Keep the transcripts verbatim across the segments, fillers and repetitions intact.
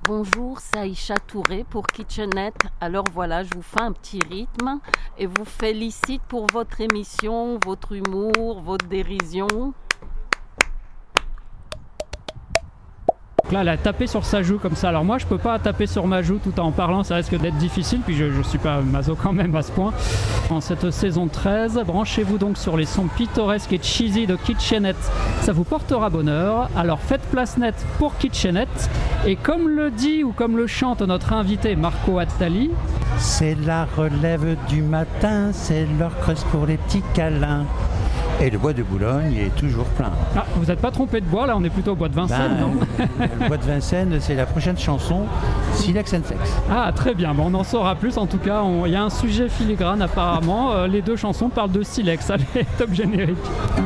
Bonjour, c'est Aïcha Touré pour Kitchenette. Alors voilà, je vous fais un petit rythme et vous félicite pour votre émission, votre humour, votre dérision. Donc là, elle a tapé sur sa joue comme ça. Alors moi, je peux pas taper sur ma joue tout en parlant, ça risque d'être difficile. Puis je, je suis pas maso quand même à ce point. En cette saison treize, branchez-vous donc sur les sons pittoresques et cheesy de Kitchenette. Ça vous portera bonheur. Alors faites place nette pour Kitchenette. Et comme le dit ou comme le chante notre invité Marco Attali, c'est la relève du matin, c'est l'heure creuse pour les petits câlins. Et le bois de Boulogne est toujours plein. Ah, vous n'êtes pas trompé de bois, là on est plutôt au bois de Vincennes, ben, non? Le bois de Vincennes, c'est la prochaine chanson, Silex and Sex. Ah, très bien, bon, on en saura plus. En tout cas, il y a un sujet filigrane apparemment. Euh, les deux chansons parlent de Silex. Allez, top générique.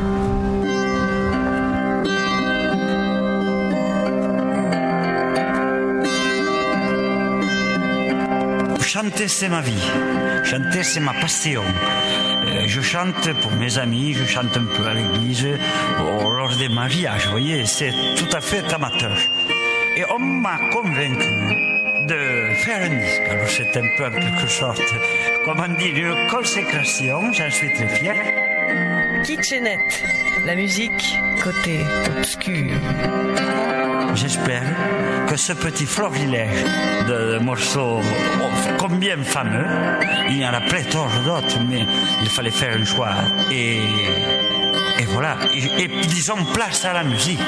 Chanter, c'est ma vie. Chanter, c'est ma passion. Euh, je chante pour mes amis, je chante un peu à l'église, au, lors des mariages, vous voyez, c'est tout à fait amateur. Et on m'a convaincu de faire un disque. Alors c'est un peu en quelque sorte, comment dire, une consécration, j'en suis très fier. Kitchenette, la musique côté obscur. J'espère que ce petit florilège de morceaux combien fameux, il y en a pléthore d'autres, mais il fallait faire un choix. Et, et voilà, et, et disons place à la musique.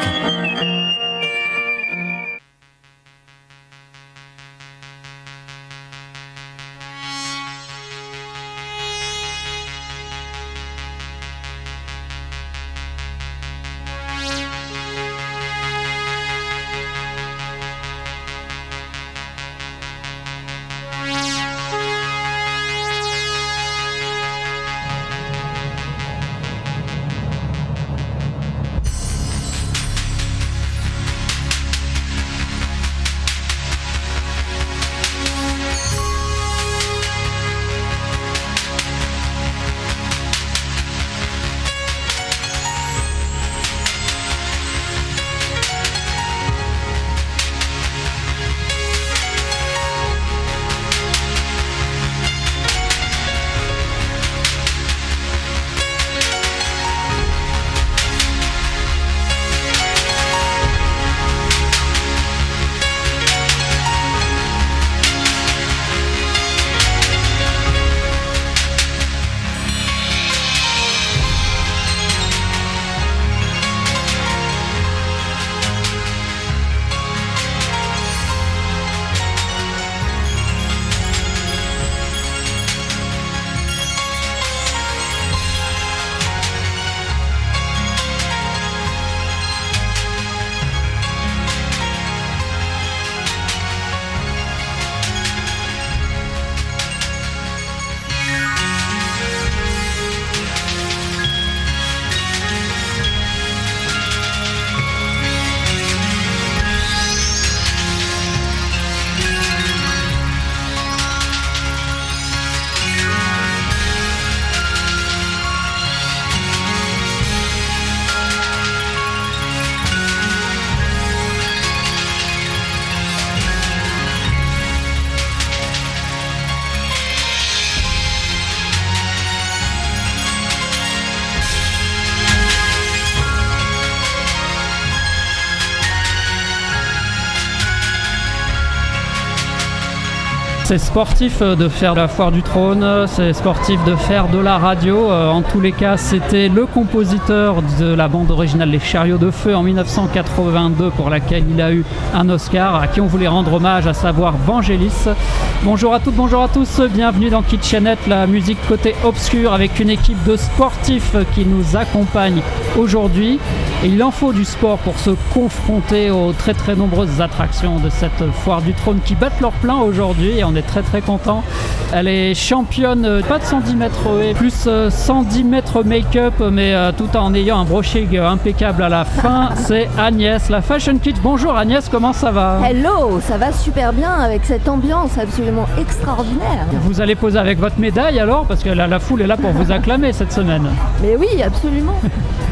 C'est sportif de faire la foire du trône, c'est sportif de faire de la radio. En tous les cas, c'était le compositeur de la bande originale Les Chariots de Feu en dix-neuf cent quatre-vingt-deux pour laquelle il a eu un Oscar, à qui on voulait rendre hommage, à savoir Vangelis. Bonjour à toutes, bonjour à tous, bienvenue dans Kitchenette, la musique côté obscur avec une équipe de sportifs qui nous accompagne aujourd'hui. Et il en faut du sport pour se confronter aux très très nombreuses attractions de cette foire du trône qui battent leur plein aujourd'hui et on est très très content. Elle est championne, pas de cent dix mètres haies, plus cent dix mètres make-up, mais tout en ayant un brushing impeccable à la fin. C'est Agnès, la Fashion Kid. Bonjour Agnès, comment ça va? Hello, ça va super bien avec cette ambiance absolument extraordinaire. Vous allez poser avec votre médaille alors, parce que la, la foule est là pour vous acclamer cette semaine. Mais oui, absolument.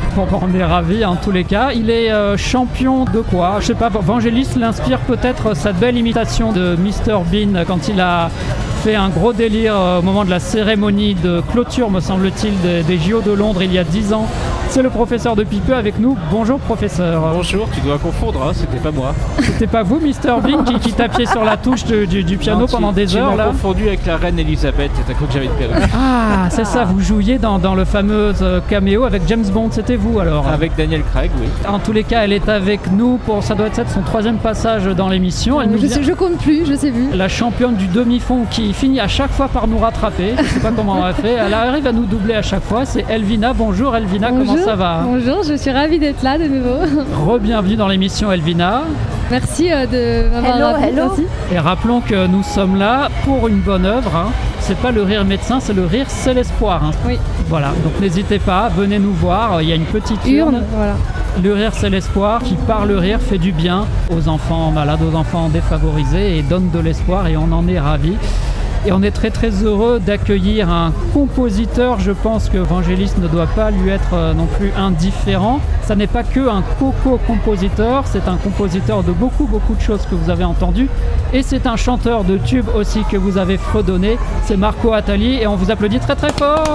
Bon, bon, on est ravis en tous les cas. Il est euh, champion de quoi? Je sais pas, Vangelis l'inspire peut-être cette belle imitation de mister Bean quand il a fait un gros délire au moment de la cérémonie de clôture, me semble-t-il, des, des J O de Londres il y a dix ans. C'est le professeur de Pipeux avec nous. Bonjour professeur. Bonjour, tu dois confondre, hein, c'était pas moi. C'était pas vous, mister Bean, qui, qui tapiez sur la touche de, du, du piano non, pendant tu, des tu heures là. Tu m'as confondu avec la reine Elisabeth, t'as cru que j'avais une perruque. Ah, c'est ça, vous jouiez dans, dans le fameux caméo avec James Bond, c'était vous alors? Avec Daniel Craig, oui. En tous les cas, elle est avec nous pour, ça doit être son troisième passage dans l'émission. Elle euh, nous je, vient... sais, je compte plus, je sais plus. La championne du demi-fond qui finit à chaque fois par nous rattraper. Je sais pas comment on a fait. Elle arrive à nous doubler à chaque fois. C'est Elvina. Bonjour Elvina, Bonjour. Comment ça va? Bonjour, je suis ravie d'être là de nouveau. Re-bienvenue dans l'émission Elvina. Merci euh, de m'avoir hello, rappelé. hello. Merci. Et rappelons que nous sommes là pour une bonne œuvre. Hein. C'est pas le rire médecin, c'est le rire, c'est l'espoir. Hein. Oui. Voilà, donc n'hésitez pas, venez nous voir. Il y a une petite urne. Urne, voilà. Le rire, c'est l'espoir. Qui par le rire fait du bien aux enfants malades, aux enfants défavorisés et donne de l'espoir et on en est ravis. Et on est très très heureux d'accueillir un compositeur. Je pense que Vangelis ne doit pas lui être euh, non plus indifférent. Ça n'est pas que un coco-compositeur, c'est un compositeur de beaucoup beaucoup de choses que vous avez entendues. Et c'est un chanteur de tubes aussi que vous avez fredonné. C'est Marco Attali et on vous applaudit très très fort.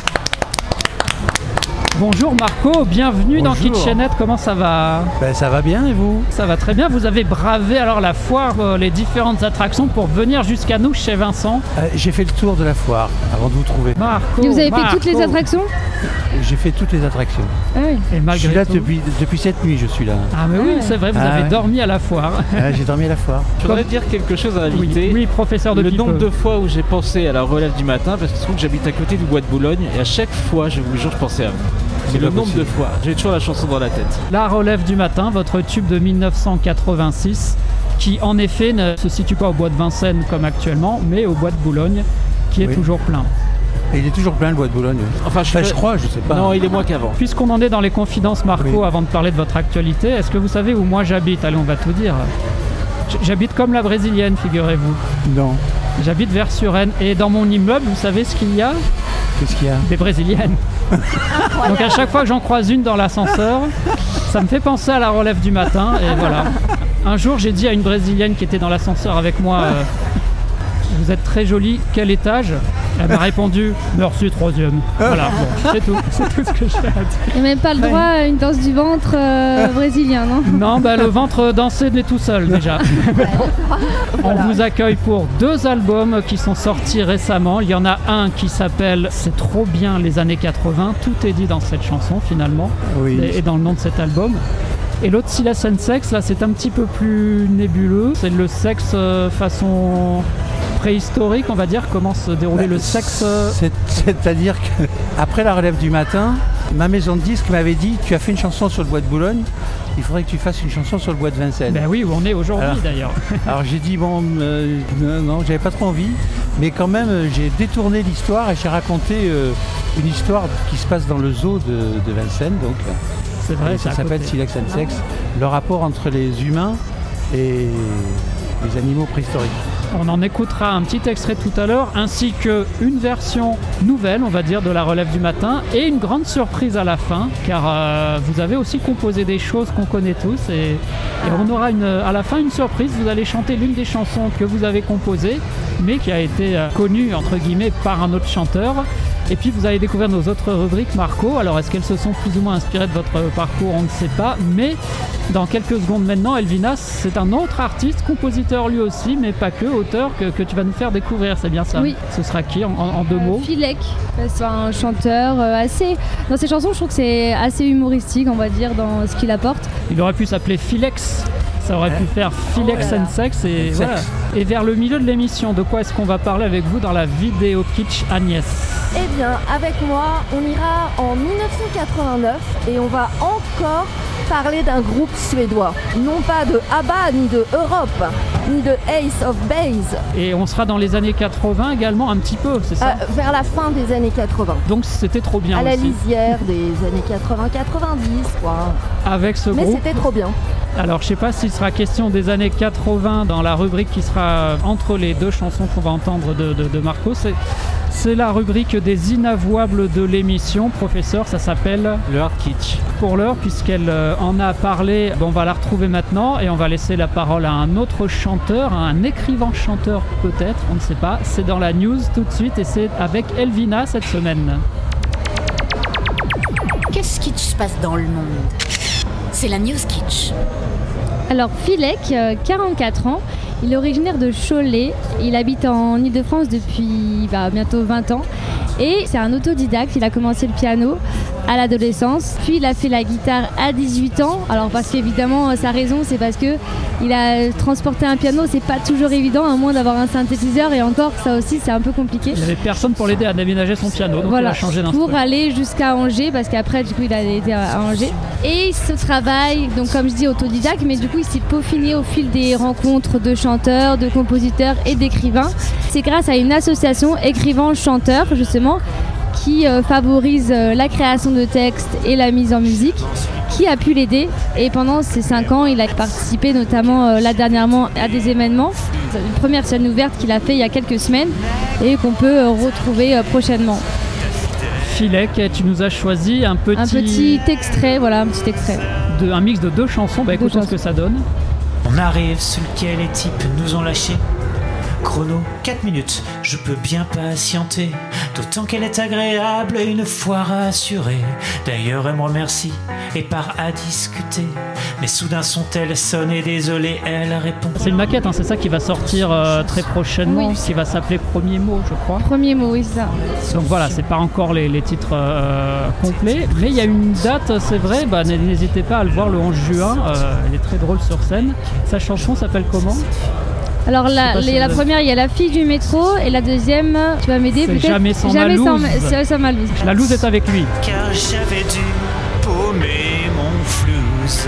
Bonjour Marco, bienvenue Bonjour. dans Kitchenette, comment ça va? Ben, ça va bien et vous? Ça va très bien, vous avez bravé alors la foire, euh, les différentes attractions pour venir jusqu'à nous chez Vincent. euh, J'ai fait le tour de la foire avant de vous trouver. Marco, Et vous avez Marco. fait toutes les attractions? J'ai fait toutes les attractions. Ah oui. Et Je malgré suis là tout... depuis, depuis cette nuit, je suis là. Ah mais oui, Ah. c'est vrai, vous Ah avez ouais. dormi à la foire. Ah, j'ai dormi à la foire. Je voudrais dire quelque chose à Oui, l'invité. oui, professeur de Le Pipeux. nombre de fois où j'ai pensé à la relève du matin, parce que je trouve que j'habite à côté du bois de Boulogne, et à chaque fois, je vous le jure, je pensais à vous. C'est C'est le pas nombre possible. de fois. J'ai toujours la chanson dans la tête. La relève du matin, votre tube de mille neuf cent quatre-vingt-six, qui en effet ne se situe pas au bois de Vincennes comme actuellement, mais au bois de Boulogne, qui est Oui. toujours plein. Et il est toujours plein le bois de Boulogne. Enfin, je, Enfin, suis- je crois, je sais pas. Non, il est moins qu'avant. Puisqu'on en est dans les confidences, Marco, Oui. avant de parler de votre actualité, est-ce que vous savez où moi j'habite? Allez, on va tout dire. J- J'habite comme la brésilienne, figurez-vous. Non. J'habite vers Suresnes. Et dans mon immeuble, vous savez ce qu'il y a? Qu'est-ce qu'il y a? Des brésiliennes. Donc à chaque fois que j'en croise une dans l'ascenseur, ça me fait penser à la relève du matin. Et voilà. Un jour, j'ai dit à une brésilienne qui était dans l'ascenseur avec moi, euh, vous êtes très jolie, quel étage? Elle m'a répondu, merci, troisième. Voilà, bon, c'est tout. C'est tout ce que j'ai à dire. Il n'y a même pas le droit à une danse du ventre euh, brésilien, non? Non, bah, le ventre dansait de tout seul déjà. On vous accueille pour deux albums qui sont sortis récemment. Il y en a un qui s'appelle C'est trop bien les années quatre-vingts. Tout est dit dans cette chanson finalement Oui. et et dans le nom de cet album. Et l'autre, Silas and Sex, là c'est un petit peu plus nébuleux. C'est le sexe euh, façon préhistorique, on va dire. Comment se déroulait Bah, le sexe euh, c'est- C'est-à-dire que après la relève du matin, ma maison de disques m'avait dit tu as fait une chanson sur le bois de Boulogne, il faudrait que tu fasses une chanson sur le bois de Vincennes. Ben oui, où on est aujourd'hui Alors. d'ailleurs. Alors j'ai dit bon, euh, non, non, j'avais pas trop envie, mais quand même euh, j'ai détourné l'histoire et j'ai raconté euh, une histoire qui se passe dans le zoo de, de Vincennes, donc C'est vrai, et c'est ça à s'appelle côté. Silex and Sex, le rapport entre les humains et les animaux préhistoriques. On en écoutera un petit extrait tout à l'heure, ainsi qu'une version nouvelle, on va dire, de la relève du matin, et une grande surprise à la fin, car euh, vous avez aussi composé des choses qu'on connaît tous, et, et on aura une, à la fin une surprise. Vous allez chanter l'une des chansons que vous avez composées, mais qui a été euh, connue, entre guillemets, par un autre chanteur. Et puis vous allez découvrir nos autres rubriques, Marco. Alors est-ce qu'elles se sont plus ou moins inspirées de votre parcours? On ne sait pas. Mais dans quelques secondes maintenant, Elvina, c'est un autre artiste, compositeur lui aussi, mais pas que, auteur, que, que tu vas nous faire découvrir. C'est bien ça? Oui. Ce sera qui en, en- en deux mots? Filek, c'est un chanteur euh, assez... Dans ses chansons, je trouve que c'est assez humoristique, on va dire, dans ce qu'il apporte. Il aurait pu s'appeler Filex. Ça aurait pu faire Filex Oh là là. and Sex. Et, And voilà. Sex. Et vers le milieu de l'émission, de quoi est-ce qu'on va parler avec vous dans la vidéo Kitsch Agnès? Eh bien, avec moi, on ira en mille neuf cent quatre-vingt-neuf et on va encore parler d'un groupe suédois. Non pas de ABBA, ni de Europe, ni de Ace of Base. Et on sera dans les années quatre-vingts également un petit peu, c'est ça? Euh, vers la fin des années quatre-vingts. Donc c'était trop bien À la aussi. lisière des années quatre-vingts quatre-vingt-dix, quoi. Avec ce Mais groupe. c'était trop bien. Alors je sais pas s'il sera question des années quatre-vingts dans la rubrique qui sera entre les deux chansons qu'on va entendre de, de, de Marco. C'est, c'est la rubrique des inavouables de l'émission. Professeur, ça s'appelle Le hard kitsch. Pour l'heure, puisqu'elle en a parlé, bon, on va la retrouver maintenant et on va laisser la parole à un autre chanteur, à un écrivain-chanteur peut-être, on ne sait pas. C'est dans la news tout de suite et c'est avec Elvina cette semaine. Qu'est-ce qui se passe dans le monde ? C'est la News Kitsch. Alors Filek, euh, quarante-quatre ans, il est originaire de Cholet, il habite en Ile-de-France depuis bah, bientôt vingt ans et c'est un autodidacte, il a commencé le piano à l'adolescence, puis il a fait la guitare à dix-huit ans, alors parce qu'évidemment sa raison c'est parce que il a transporté un piano, c'est pas toujours évident à moins d'avoir un synthétiseur et encore ça aussi c'est un peu compliqué. Il n'y avait personne pour l'aider à déménager son piano, donc voilà, il a changé d'instrument. Pour aller jusqu'à Angers, parce qu'après du coup il a été à Angers. Et ce travail, donc comme je dis autodidacte, mais du coup il s'est peaufiné au fil des rencontres de chanteurs, de compositeurs et d'écrivains. C'est grâce à une association écrivains-chanteurs justement qui euh, favorise euh, la création de textes et la mise en musique, qui a pu l'aider. Et pendant ces cinq ans, il a participé notamment euh, là dernièrement à des événements. Une première scène ouverte qu'il a fait il y a quelques semaines et qu'on peut euh, retrouver euh, prochainement. Filek, tu nous as choisi un petit... Un petit extrait, voilà, un petit extrait. De, un mix de deux chansons, bah écoutons ce que ça donne. On arrive sous lequel les types nous ont lâchés. Chrono, quatre minutes, je peux bien patienter. D'autant qu'elle est agréable, une fois rassurée. D'ailleurs, elle me remercie et part à discuter. Mais soudain son tel sonne et désolé, elle répond. C'est une maquette, hein, c'est ça qui va sortir euh, très prochainement, oui. Qui va s'appeler Premier mot, je crois. Premier mot, oui, c'est ça. Donc voilà, c'est pas encore les, les titres euh, complets, mais il y a une date, c'est vrai, bah, n'hésitez pas à le voir le onze juin, euh, elle est très drôle sur scène. Sa chanson s'appelle comment ? Alors la, les, si la première, il y a La fille du métro et la deuxième, tu vas m'aider c'est peut-être Jamais sans Jamais ma loose. Sans, sans ma loose. La loose est avec lui. Car j'avais dû paumer mon flouze.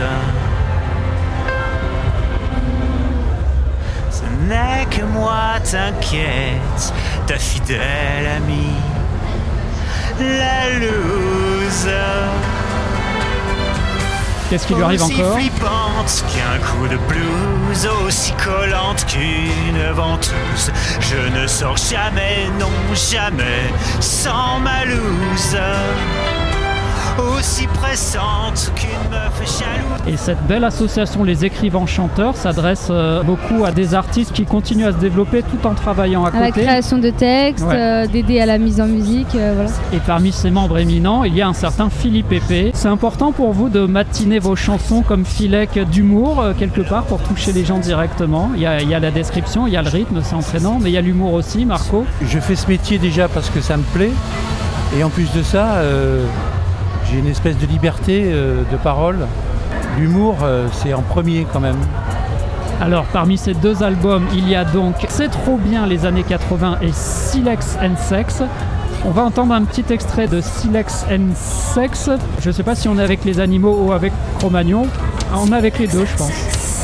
Ce n'est que moi, t'inquiète, ta fidèle amie, la loose. Qu'est-ce qui lui arrive aussi encore ? Aussi flippante qu'un coup de blues, aussi collante qu'une ventouse. Je ne sors jamais, non jamais, sans ma loose. Aussi pressante qu'une meuf jalouse. Et cette belle association Les Écrivains-Chanteurs s'adresse euh, beaucoup à des artistes qui continuent à se développer tout en travaillant à, à côté. À la création de textes, ouais. euh, d'aider à la mise en musique, euh, voilà. Et parmi ses membres éminents, il y a un certain Philippe Pépé. C'est important pour vous de matiner vos chansons comme Filek d'humour, euh, quelque part, pour toucher les gens directement. Il y, a, il y a la description, il y a le rythme, c'est entraînant, mais il y a l'humour aussi, Marco. Je fais ce métier déjà parce que ça me plaît. Et en plus de ça... Euh... j'ai une espèce de liberté euh, de parole. L'humour, euh, c'est en premier quand même. Alors, parmi ces deux albums, il y a donc C'est trop bien les années quatre-vingts et Silex and Sex. On va entendre un petit extrait de Silex and Sex. Je ne sais pas si on est avec les animaux ou avec Cro-Magnon. On est avec les deux, je pense.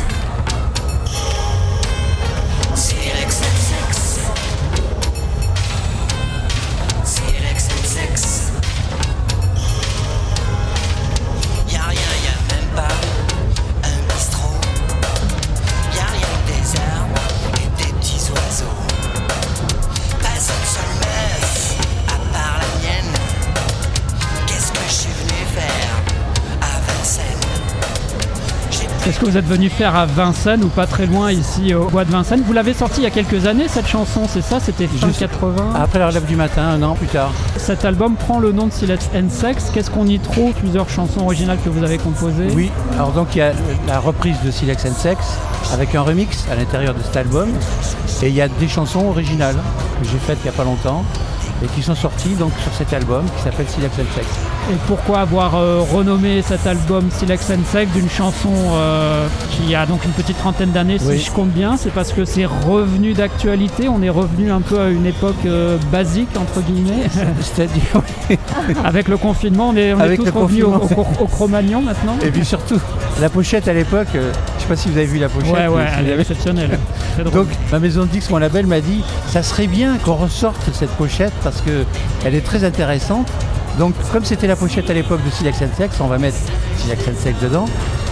Qu'est-ce que vous êtes venu faire à Vincennes ou pas très loin ici au bois de Vincennes ? Vous l'avez sorti il y a quelques années cette chanson, c'est ça ? C'était fin quatre-vingts ? Après la relève du matin, un an plus tard. Cet album prend le nom de Silex and Sex. Qu'est-ce qu'on y trouve ? Plusieurs chansons originales que vous avez composées ? Oui, alors donc il y a la reprise de Silex and Sex avec un remix à l'intérieur de cet album. Et il y a des chansons originales que j'ai faites il n'y a pas longtemps et qui sont sorties donc sur cet album qui s'appelle Silex and Sex. Et pourquoi avoir euh, renommé cet album Silex and Sex d'une chanson euh, qui a donc une petite trentaine d'années, si oui. je compte bien ? C'est parce que c'est revenu d'actualité, on est revenu un peu à une époque euh, basique, entre guillemets. C'est-à-dire, oui. Avec le confinement, on est, on est tous revenus au, au, au Cro-Magnon maintenant. Et puis surtout, la pochette à l'époque, euh, je ne sais pas si vous avez vu la pochette. Ouais, ouais, elle est exceptionnelle. C'est drôle. Donc, ma maison de disques, mon label m'a dit, ça serait bien qu'on ressorte cette pochette parce qu'elle est très intéressante. Donc, comme c'était la pochette à l'époque de Silex and Sex, on va mettre Silex and Sex dedans.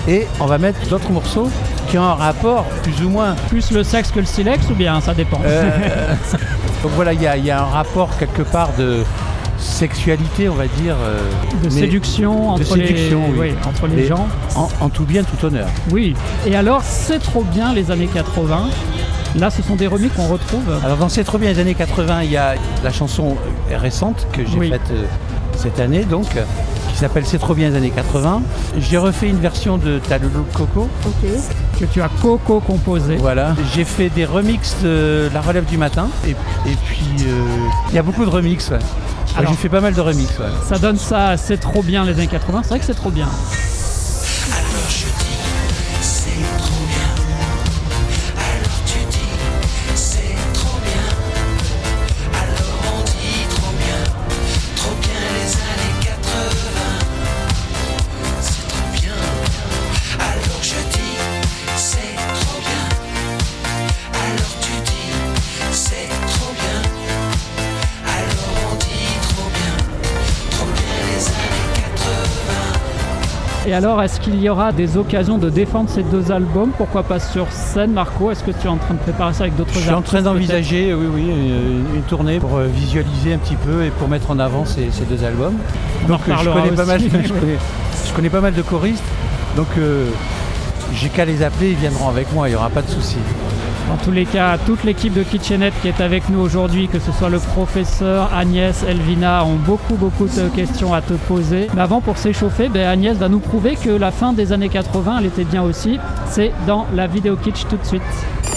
Et on va mettre d'autres morceaux qui ont un rapport plus ou moins. Plus le sexe que le silex ou bien ça dépend. Euh, donc voilà, il y, y a un rapport quelque part de sexualité, on va dire. Euh, de séduction entre de séduction, les, oui. oui, entre les et gens. En, en tout bien, tout honneur. Oui. Et alors, c'est trop bien les années quatre-vingts. Là, ce sont des remixes qu'on retrouve. Alors dans C'est trop bien les années quatre-vingts, il y a la chanson récente que j'ai oui. faite euh, cette année, donc, qui s'appelle C'est trop bien les années quatre-vingts. J'ai refait une version de T'as le look Coco. Ok. Que tu as Coco composé. Voilà. J'ai fait des remixes de La Relève du Matin. Et, et puis, euh, il y a beaucoup de remixes. Ouais. Alors, j'ai fait pas mal de remixes. Ouais. Ça donne ça, c'est trop bien les années quatre-vingts. C'est vrai que c'est trop bien. Alors je dis, c'est trop bien. Alors tu dis, c'est trop bien. Alors on dit trop bien, trop bien les années quatre-vingts. C'est trop bien. Alors je dis, c'est trop bien. Alors tu dis, c'est trop bien. Alors on dit trop bien, trop bien les années quatre-vingts. Et alors, est-ce qu'il y aura des occasions de défendre ces deux albums? Pourquoi pas sur scène, Marco? Est-ce que tu es en train de préparer ça avec d'autres artistes? Je suis en train d'envisager, oui, oui, une, une tournée pour euh, visualiser un petit peu et pour mettre en avant ces, ces deux albums. On Donc en euh, je, connais aussi. pas mal, je, connais, je connais pas mal de choristes, donc euh, j'ai qu'à les appeler, ils viendront avec moi, il n'y aura pas de souci. Dans tous les cas, toute l'équipe de Kitchenette qui est avec nous aujourd'hui, que ce soit le professeur, Agnès, Elvina, ont beaucoup beaucoup de questions à te poser. Mais avant, pour s'échauffer, ben Agnès va nous prouver que la fin des années quatre-vingts, elle était bien aussi. C'est dans la vidéo Kitsch tout de suite.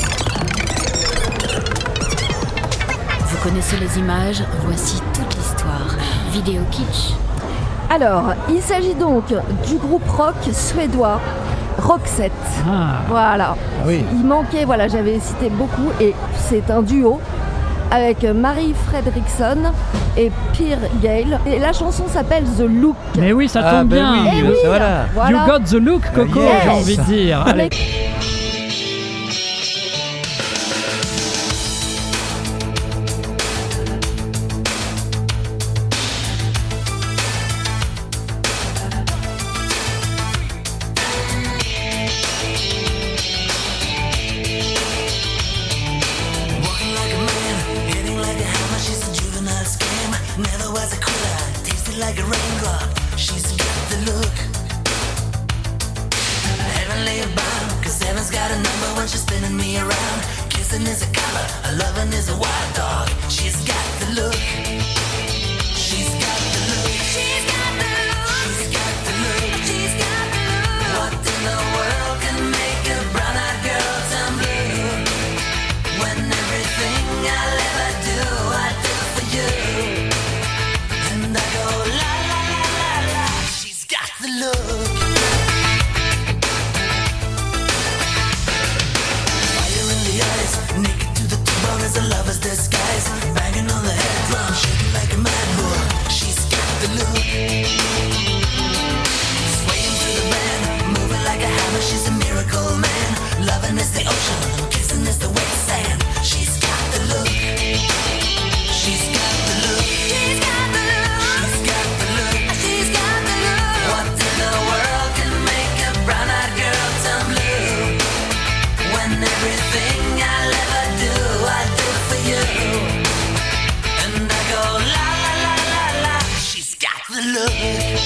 Vous connaissez les images, voici toute l'histoire. Vidéo Kitsch. Alors, il s'agit donc du groupe rock suédois Roxette. Ah. Voilà. Ah oui. Il manquait, voilà, j'avais cité beaucoup, et c'est un duo avec Marie Fredriksson et Pierre Gale. Et la chanson s'appelle The Look. Mais oui, ça tombe Ah, ben bien. oui, Eh euh, oui, ça, voilà. voilà. You got the look, Coco, Yes. j'ai envie de dire. Allez. Walking like a man, hitting like a hammer. She's a juvenile scam. Never was a quitter, tasted like a raindrop. She's got the look. Heavenly bound, cause heaven's got a number when she's spinning me around. Kissing is a color, a loving is a wild dog. She's got the look. She's got the look. She's got the look. She's got the look. She's got the look. What in the world can make a brown-eyed girl turn blue? When everything I'll ever do, I do for you. And I go la la la la la. She's got the look. Fire in the eyes, naked to the bone as a lover's disguise. Banging on the head drum, shaking like a mad bull. She's got the look. Swaying through the band, moving like a hammer. She's a miracle man. Loving is the ocean, kissing is the wet sand. She's got the look. She's got the look. She's got the look. She's got the look. She's got the look. What in the world can make a brown-eyed girl turn blue? When everything I'll ever do, I do for you. And I go la la la la la. She's got the look.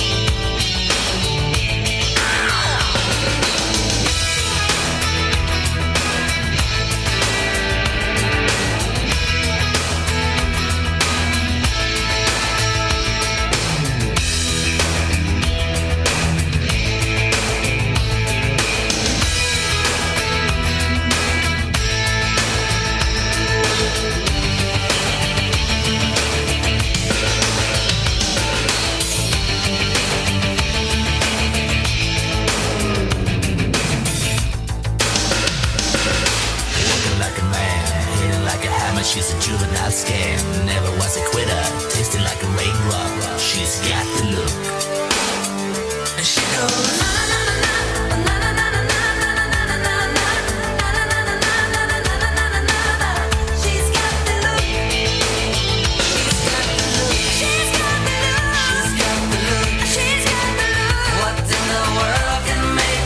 Walking like a man, hitting like a hammer. She's a juvenile scam. Never was a quitter, tasting like a raindrop. She's got the look. And she goes na na na na na na na na na na na na. She's got the look. She's got the look. She's got the look. She's got the look. She's got the look. What in the world can make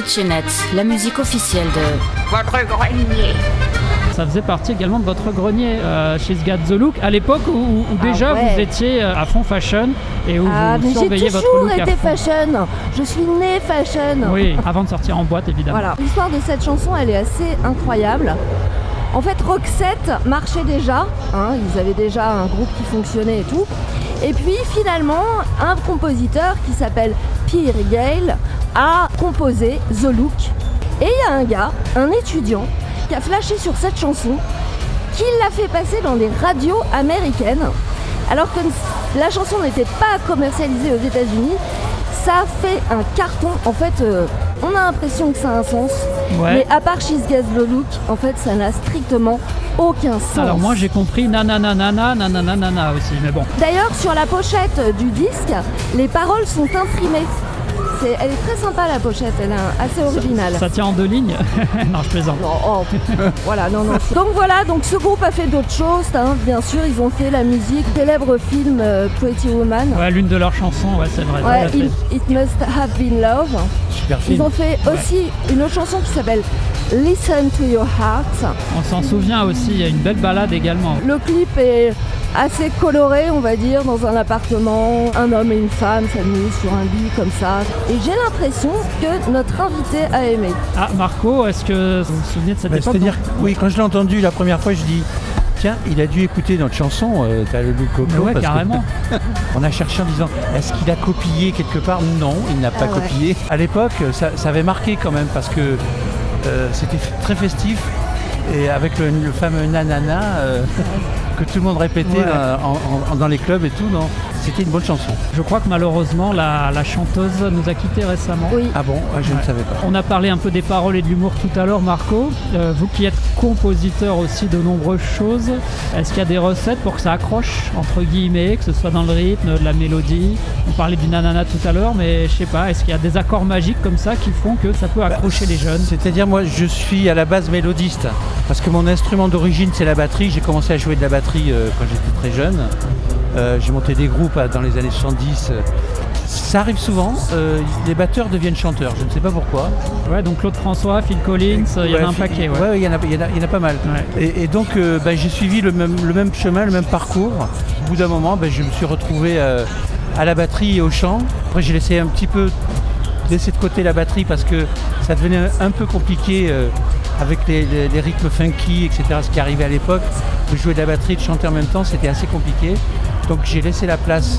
Kitchenette, la musique officielle de votre grenier. Ça faisait partie également de votre grenier euh, chez Got The Look, à l'époque où, où déjà Ah ouais. vous étiez euh, à fond fashion et où Ah, vous mais surveillez j'ai votre toujours look à été fond. fashion. Je suis née fashion. Oui, avant de sortir en boîte évidemment. Voilà. L'histoire de cette chanson, elle est assez incroyable. En fait, Roxette marchait déjà. Hein, ils avaient déjà un groupe qui fonctionnait et tout. Et puis finalement, un compositeur qui s'appelle Pierre Gale a composé The Look. Et il y a un gars, un étudiant, qui a flashé sur cette chanson, qui l'a fait passer dans les radios américaines, alors que la chanson n'était pas commercialisée aux États-Unis. Ça a fait un carton. En fait, euh, on a l'impression que ça a un sens, Ouais. mais à part She's Got The Look, en fait, ça n'a strictement aucun sens. Alors moi j'ai compris nanana nana nanana nana aussi, mais bon. D'ailleurs, sur la pochette du disque, les paroles sont imprimées. C'est, elle est très sympa la pochette, elle est assez originale. Ça tient en deux lignes. Non, je plaisante. Non, oh, voilà, non, non. Donc voilà, donc ce groupe a fait d'autres choses, hein, bien sûr, ils ont fait la musique, célèbre film euh, Pretty Woman. Ouais, l'une de leurs chansons, ouais, c'est vrai. tout Ouais, à fait. It, It Must Have Been Love. Super Ils film. ont fait aussi une autre chanson qui s'appelle Listen to Your Heart. On s'en souvient aussi, il y a une belle balade également. Le clip est assez coloré, on va dire, dans un appartement. Un homme et une femme s'amusent sur un lit comme ça. Et j'ai l'impression que notre invité a aimé. Ah, Marco, est-ce que vous vous souvenez de cette Bah, époque? C'est-à-dire, que, oui, quand je l'ai entendu la première fois, je dis tiens, il a dû écouter notre chanson, euh, T'as le look Coco. Ouais, parce que carrément. on a cherché en disant est-ce qu'il a copié quelque part? Non, il n'a pas Ah ouais. copié. À l'époque, ça, ça avait marqué quand même parce que euh, c'était f- très festif et avec le, le fameux nanana euh, que tout le monde répétait Ouais. euh, en- en- dans les clubs et tout. Non, c'était une bonne chanson. Je crois que malheureusement la, la chanteuse nous a quittés récemment. Oui. Ah bon? Ouais, je Ouais. ne savais pas. On a parlé un peu des paroles et de l'humour tout à l'heure, Marco. Euh, vous qui êtes compositeur aussi de nombreuses choses, est-ce qu'il y a des recettes pour que ça accroche, entre guillemets, que ce soit dans le rythme, de la mélodie? On parlait du nanana tout à l'heure, mais je sais pas, est-ce qu'il y a des accords magiques comme ça qui font que ça peut accrocher les jeunes? C'est-à-dire, moi, je suis à la base mélodiste parce que mon instrument d'origine, c'est la batterie. J'ai commencé à jouer de la batterie euh, quand j'étais très jeune. Euh, j'ai monté des groupes euh, dans les années soixante-dix. Ça arrive souvent, euh, les batteurs deviennent chanteurs, je ne sais pas pourquoi. Ouais, donc Claude François, Phil Collins, il y en a un paquet. Ouais, ouais, il y en a, il y en a- il y en a pas mal. Ouais. Et, et donc, euh, bah, j'ai suivi le même, le même chemin, le même parcours. Au bout d'un moment, bah, je me suis retrouvé euh, à la batterie et au chant. Après, j'ai laissé un petit peu laisser de côté la batterie parce que ça devenait un peu compliqué euh, avec les, les- les rythmes funky, et cetera. Ce qui arrivait à l'époque, de jouer de la batterie et de chanter en même temps, c'était assez compliqué. Donc j'ai laissé la place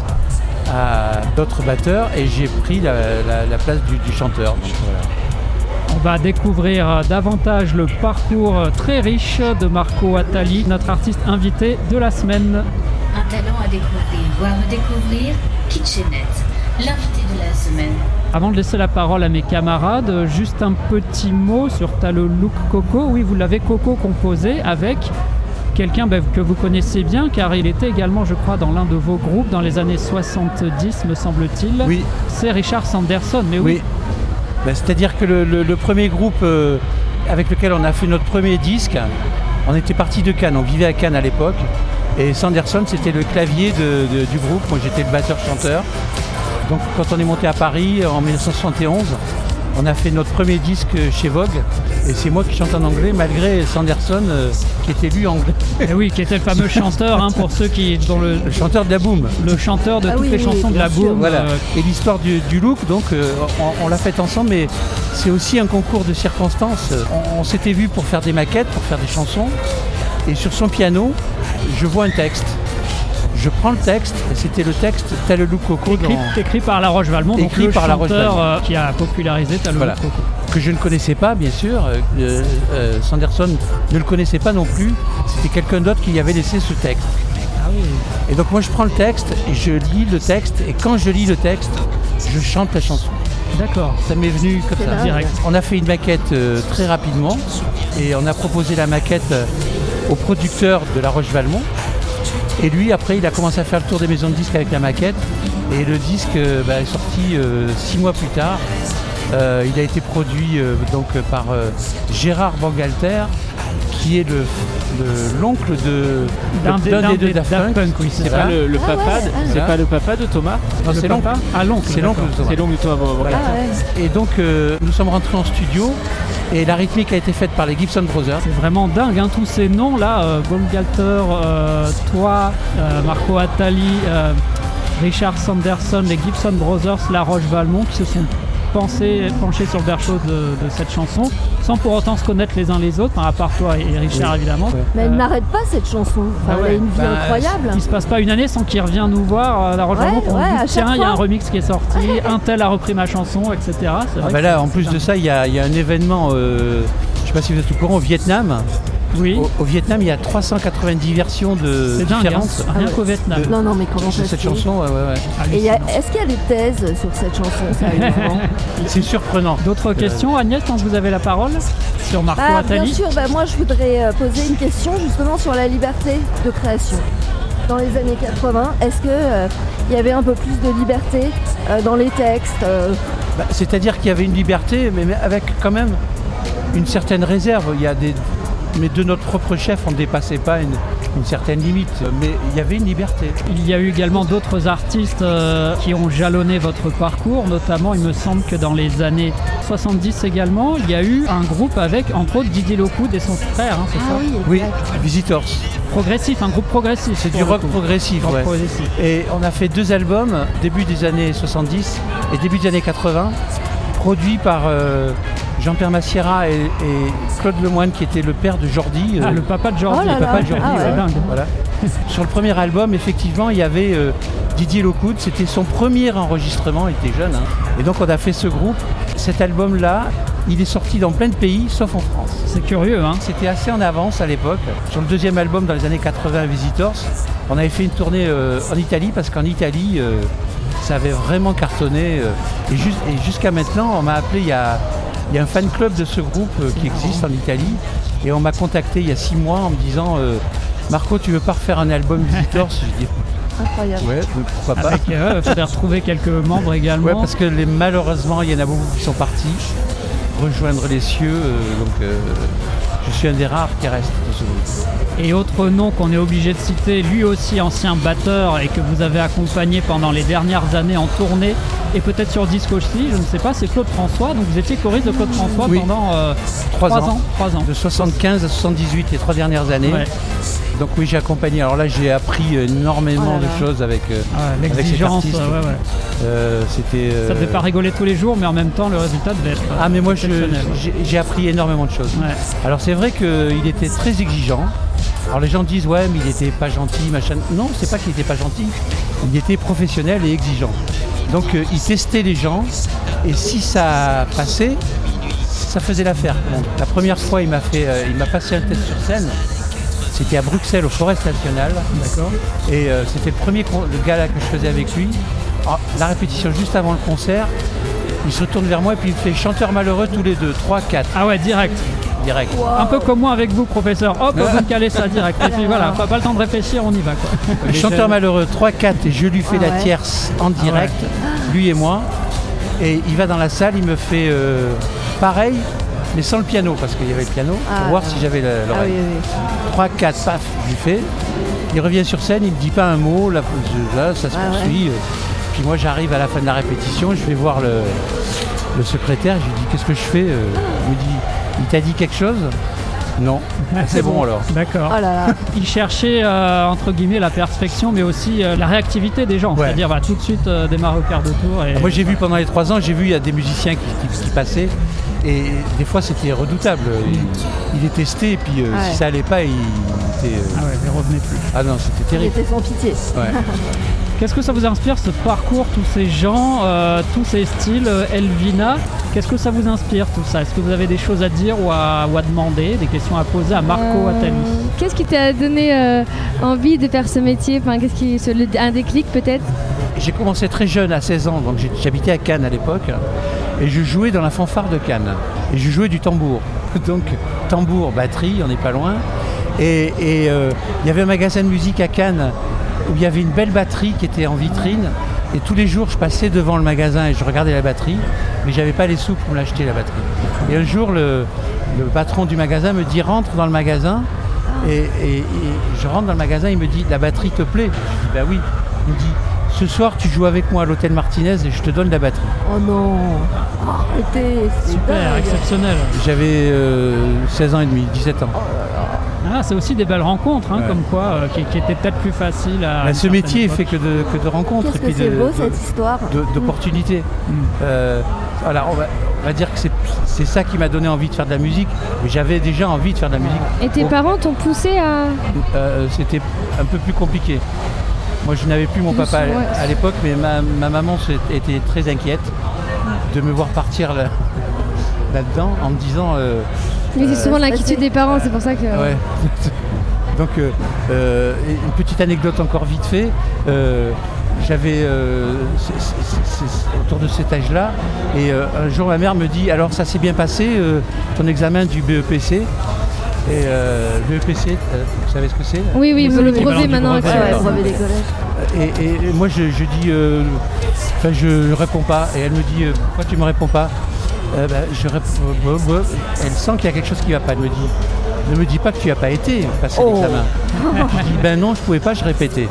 à d'autres batteurs et j'ai pris la, la- la place du, du chanteur. Donc, voilà. On va découvrir euh, davantage le parcours euh, très riche de Marco Attali, notre artiste invité de la semaine. Un talent à découvrir, voire redécouvrir, Kitchenette, l'invité de la semaine. Avant de laisser la parole à mes camarades, euh, juste un petit mot sur T'as le look Coco. Oui, vous l'avez Coco composé avec quelqu'un bah, que vous connaissez bien, car il était également, je crois, dans l'un de vos groupes dans les années soixante-dix, me semble-t-il. Oui. C'est Richard Sanderson, mais oui. Oui. Ben, c'est-à-dire que le, le- le premier groupe euh, avec lequel on a fait notre premier disque, on était parti de Cannes, on vivait à Cannes à l'époque. Et Sanderson, c'était le clavier de- de- du groupe, moi j'étais le batteur-chanteur. Donc quand on est monté à Paris en dix-neuf cent soixante et onze, on a fait notre premier disque chez Vogue. Et c'est moi qui chante en anglais, malgré Sanderson euh, qui était lui anglais. Et oui, qui était le fameux chanteur, hein, pour ceux qui... Dont le, Le chanteur de la boom. le chanteur de Ah toutes oui, les oui, chansons de bien la sûr. boom. Voilà. euh, Et l'histoire du, du look, donc euh, on, on l'a faite ensemble, mais c'est aussi un concours de circonstances. On, on s'était vu pour faire des maquettes, pour faire des chansons, et sur son piano, je vois un texte. Je prends le texte, et c'était le texte T'as le look Coco écrit, dans- écrit par La Roche-Valmont, donc Écrit le par La chanteur Roche-Valmont. euh, qui a popularisé T'as le Voilà. look Coco. que je ne connaissais pas, bien sûr. Euh, euh, Sanderson ne le connaissait pas non plus. C'était quelqu'un d'autre qui y avait laissé ce texte. Ah oui. Et donc moi je prends le texte et je lis le texte, et quand je lis le texte, je chante la chanson. D'accord. Ça m'est venu comme C'est ça. dingue. Direct. On a fait une maquette euh, très rapidement et on a proposé la maquette euh, au producteur de La Roche-Valmont. Et lui, après, il a commencé à faire le tour des maisons de disques avec la maquette. Et le disque euh, bah, est sorti euh, six mois plus tard. Euh, il a été produit euh, donc par euh, Gérard Bangalter qui est le, le- l'oncle de, D'un de- des- d'un d'un des deux des Daft Daft Punk. Punk, oui, c'est C'est ça. pas le, le Ah papa, ouais, de- ah. c'est pas le papa de Thomas. Non, Le c'est l'oncle. papa Ah, l'oncle. C'est l'oncle d'accord. de Thomas. C'est l'oncle de Thomas. Bon, voilà. Ah ouais. Et donc euh, nous sommes rentrés en studio et la rythmique a été faite par les Gibson Brothers. C'est vraiment dingue, hein, tous ces noms là, euh, Baumgartner, euh, toi, euh, Marco Attali, euh, Richard Sanderson, les Gibson Brothers, La Roche-Valmont qui se sont pensés, penchés sur le berceau de, de cette chanson, sans pour autant se connaître les uns les autres, enfin, à part toi et Richard Oui. évidemment. Ouais. Mais elle Euh, n'arrête pas cette chanson. Enfin, ah elle a ouais. une vie Bah, incroyable. Il se passe pas une année sans qu'il revienne nous voir, euh, La Roche-Valmont, Ouais, pour nous ouais, dire, à chaque tiens, il y a un fois. remix qui est sorti, un tel a repris ma chanson, et cetera. C'est Ah vrai bah que là, c'est- en plus c'est de ça, il y, a il y a un événement, euh, je sais pas si vous êtes au courant, au Vietnam. Oui, Au, au Vietnam, il y a trois cent quatre-vingt-dix versions de c'est dingue, hein, différentes rien qu'au Vietnam. de- Non, non, mais comment de ça se cette fait chanson. Ouais, ouais, ouais. Et il y a- est-ce qu'il y a des thèses sur cette chanson sérieusement C'est surprenant. D'autres questions, Agnès, tant que vous avez la parole sur Marco Ah, bien Attali? sûr, bah, moi je voudrais euh, poser une question justement sur la liberté de création. Dans les années quatre-vingts, est-ce qu'il il y avait un peu plus de liberté euh, dans les textes euh, Bah, c'est-à-dire qu'il y avait une liberté, mais mais avec quand même une certaine réserve. Il y a des... Mais de notre propre chef, on ne dépassait pas une, une certaine limite. Mais il y avait une liberté. Il y a eu également d'autres artistes euh, qui ont jalonné votre parcours, notamment il me semble que dans les années soixante-dix également, il y a eu un groupe avec entre autres Didier Lockwood et son frère, hein, c'est Ah ça oui, Oui, exact. Visitors. Progressif, un groupe progressif. C'est pour du le rock coup. progressif. Rock ouais. progressif. Et on a fait deux albums, début des années soixante-dix et début des années quatre-vingts, produits par euh, Jean-Pierre Massiera et, et Claude Lemoine, qui était le père de Jordi. Ah, euh, le papa de Jordi, Oh là le là. papa de Jordi, Ah ouais. c'est dingue. Voilà. Sur le premier album, effectivement, il y avait euh, Didier Lockwood. C'était son premier enregistrement, il était jeune. hein. Et donc on a fait ce groupe. Cet album-là, il est sorti dans plein de pays, sauf en France. C'est curieux, hein. C'était assez en avance à l'époque. Sur le deuxième album, dans les années quatre-vingts, Visitors, on avait fait une tournée euh, en Italie, parce qu'en Italie, euh, ça avait vraiment cartonné. euh, et, jus- et jusqu'à maintenant, on m'a appelé, il y a, il y a un fan club de ce groupe euh, qui existe en Italie. Et on m'a contacté il y a six mois en me disant euh, Marco, tu veux pas refaire un album Visitors? J'ai dit Incroyable. ouais, pourquoi pas. Avec, euh, il faudrait retrouver quelques membres également. Ouais, parce que les, malheureusement, il y en a beaucoup qui sont partis rejoindre les cieux. euh, donc, euh, je suis un des rares qui reste de ce groupe. Et autre nom qu'on est obligé de citer, lui aussi ancien batteur et que vous avez accompagné pendant les dernières années en tournée et peut-être sur disque aussi, je ne sais pas, c'est Claude François. Donc vous étiez choriste de Claude François Oui. pendant euh, Trois trois ans. ans. Trois ans. De soixante-quinze à soixante-dix-huit, les trois dernières années. Ouais. Donc oui, j'ai accompagné. Alors là, j'ai appris énormément Oh là de là. choses avec, euh, Ah, avec cet l'exigence, artiste. ouais, ouais. Euh, c'était. euh, Ça devait pas rigoler tous les jours, mais en même temps, le résultat devait être. Ah mais moi, je- exceptionnel. j'ai j'ai appris énormément de choses. Ouais. Alors c'est vrai qu'il était très exigeant. Alors les gens disent ouais, mais il était pas gentil, machin. Non, c'est pas qu'il était pas gentil. Il était professionnel et exigeant. Donc euh, il testait les gens et si ça passait, ça faisait l'affaire. Bon, la première fois, il m'a fait, euh, il m'a passé un test sur scène. C'était à Bruxelles, au Forest National. D'accord. Et euh, c'était le premier con- le gala que je faisais avec lui. Alors, la répétition juste avant le concert, il se retourne vers moi et puis il fait chanteur malheureux tous les deux, trois, quatre, Ah ouais, direct. direct. Un peu comme moi avec vous, professeur. Hop, vous me calez ça direct. Et puis voilà, pas, pas le temps de réfléchir, on y va quoi. Le chanteur malheureux, trois, quatre, et je lui fais Ah la ouais. tierce en direct, lui et moi. Et il va dans la salle, il me fait euh, pareil, mais sans le piano, parce qu'il y avait le piano, pour Ah. voir si j'avais la- Ah l'oreille. oui, oui, oui. trois, quatre, paf, je lui fais. Il revient sur scène, il ne dit pas un mot, là, là, ça se Ah ouais. poursuit. Puis moi j'arrive à la fin de la répétition, je vais voir le, le secrétaire, je lui dis qu'est-ce que je fais Euh, Il me dit, il t'a dit quelque chose? Non. C'est bon alors. D'accord. Oh là là. Il cherchait euh, entre guillemets la perfection, mais aussi euh, la réactivité des gens. Ouais. C'est-à-dire va tout de suite euh, démarrer au quart de tour. Et... Ah, moi j'ai vu pendant les trois ans, j'ai vu il y a des musiciens qui, qui- qui passaient et des fois c'était redoutable. Il, il est testé et puis euh, Ouais. si ça allait pas, il était. euh, Ah ouais, mais revenez plus. Ah non, c'était Il terrible. était sans pitié. Ouais. Qu'est-ce que ça vous inspire ce parcours, tous ces gens, euh, tous ces styles, euh, Elvina? Qu'est-ce que ça vous inspire tout ça? Est-ce que vous avez des choses à dire ou à, ou à demander, des questions à poser à Marco Euh, Attali? Qu'est-ce qui t'a donné euh, envie de faire ce métier? Enfin, qu'est-ce qui, ce- le- un déclic peut-être? J'ai commencé très jeune, à seize ans, donc j'ai- j'habitais à Cannes à l'époque et je jouais dans la fanfare de Cannes et je jouais du tambour. Donc tambour, batterie, on n'est pas loin. Et et, euh, il y avait un magasin de musique à Cannes où il y avait une belle batterie qui était en vitrine. Et tous les jours, je passais devant le magasin et je regardais la batterie, mais j'avais pas les sous pour me l'acheter la batterie. Et un jour, le, le patron du magasin me dit rentre dans le magasin. Et, et- et je rentre dans le magasin, il me dit la batterie te plaît? Je dis bah oui. Il me dit ce soir tu joues avec moi à l'hôtel Martinez et je te donne la batterie. Oh non, arrêtez, c'est Super, dingue. exceptionnel. J'avais euh, seize ans et demi, dix-sept ans. Ah, c'est aussi des belles rencontres, hein, Ouais. comme quoi, euh, qui, qui étaient peut-être plus faciles à. Bah, une ce certaine métier est époque. fait que de, que de rencontres Qu'est-ce et puis que c'est de- beau de- cette histoire. de- d'opportunités. Mm. Euh, alors on va, on va dire que c'est, c'est ça qui m'a donné envie de faire de la musique, mais j'avais déjà envie de faire de la musique. Et tes Bon, parents t'ont poussé à. euh, c'était un peu plus compliqué. Moi je n'avais plus mon Plus- papa à, ouais. à l'époque, mais ma, ma maman s'est- était très inquiète de me voir partir là, là-dedans en me disant... euh, Mais c'est euh, souvent l'inquiétude des parents, c'est pour ça que. Ouais. Donc, euh, euh, une petite anecdote encore vite fait. Euh, j'avais euh, c'est- c'est- c'est autour de cet âge-là, et euh, un jour ma mère me dit alors ça s'est bien passé euh, ton examen du B E P C. Et euh, B E P C, euh, vous savez ce que c'est? Oui, oui, C'est le l'équivalent brevet du maintenant. brevet, actuel. Ouais, alors. brevet des collèges. Et, et- et moi je, je dis, euh, enfin je réponds pas, et elle me dit euh, pourquoi tu me réponds pas? Euh, bah, je réponds, euh, bah, bah. Elle sent qu'il y a quelque chose qui va pas. Elle me dit, ne me dis pas que tu n'as pas été passer Oh. l'examen. Je dis ben non, je pouvais pas, je répétais.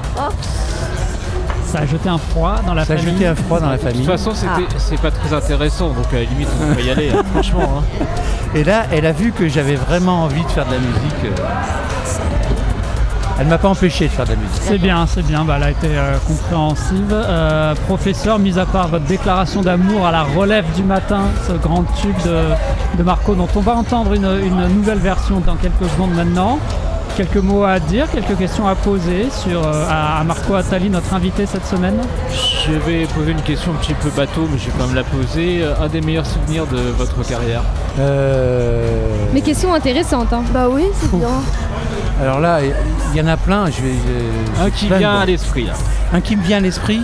Ça a jeté un froid dans la Ça a famille. jeté un froid dans la De famille. toute façon, c'était, c'est pas très intéressant, donc à la limite, on va y aller, hein, franchement. hein. Et là, elle a vu que j'avais vraiment envie de faire de la musique. euh. Elle m'a pas empêché de faire de la musique. C'est bien, c'est bien, bah, elle a été euh, compréhensive. Euh, professeur, mis à part votre déclaration d'amour à la relève du matin, ce grand tube de, de Marco dont on va entendre une, une nouvelle version dans quelques secondes maintenant. Quelques mots à dire, quelques questions à poser sur, euh, à, à Marco Attali, notre invité cette semaine. Je vais poser une question un petit peu bateau, mais je vais quand même la poser. Un des meilleurs souvenirs de votre carrière? Euh, Mais question intéressante. Hein. Bah oui, c'est bien. Alors là, il y en a plein. Je vais, je- Un qui plein de- vient à l'esprit. là. Un qui me vient à l'esprit.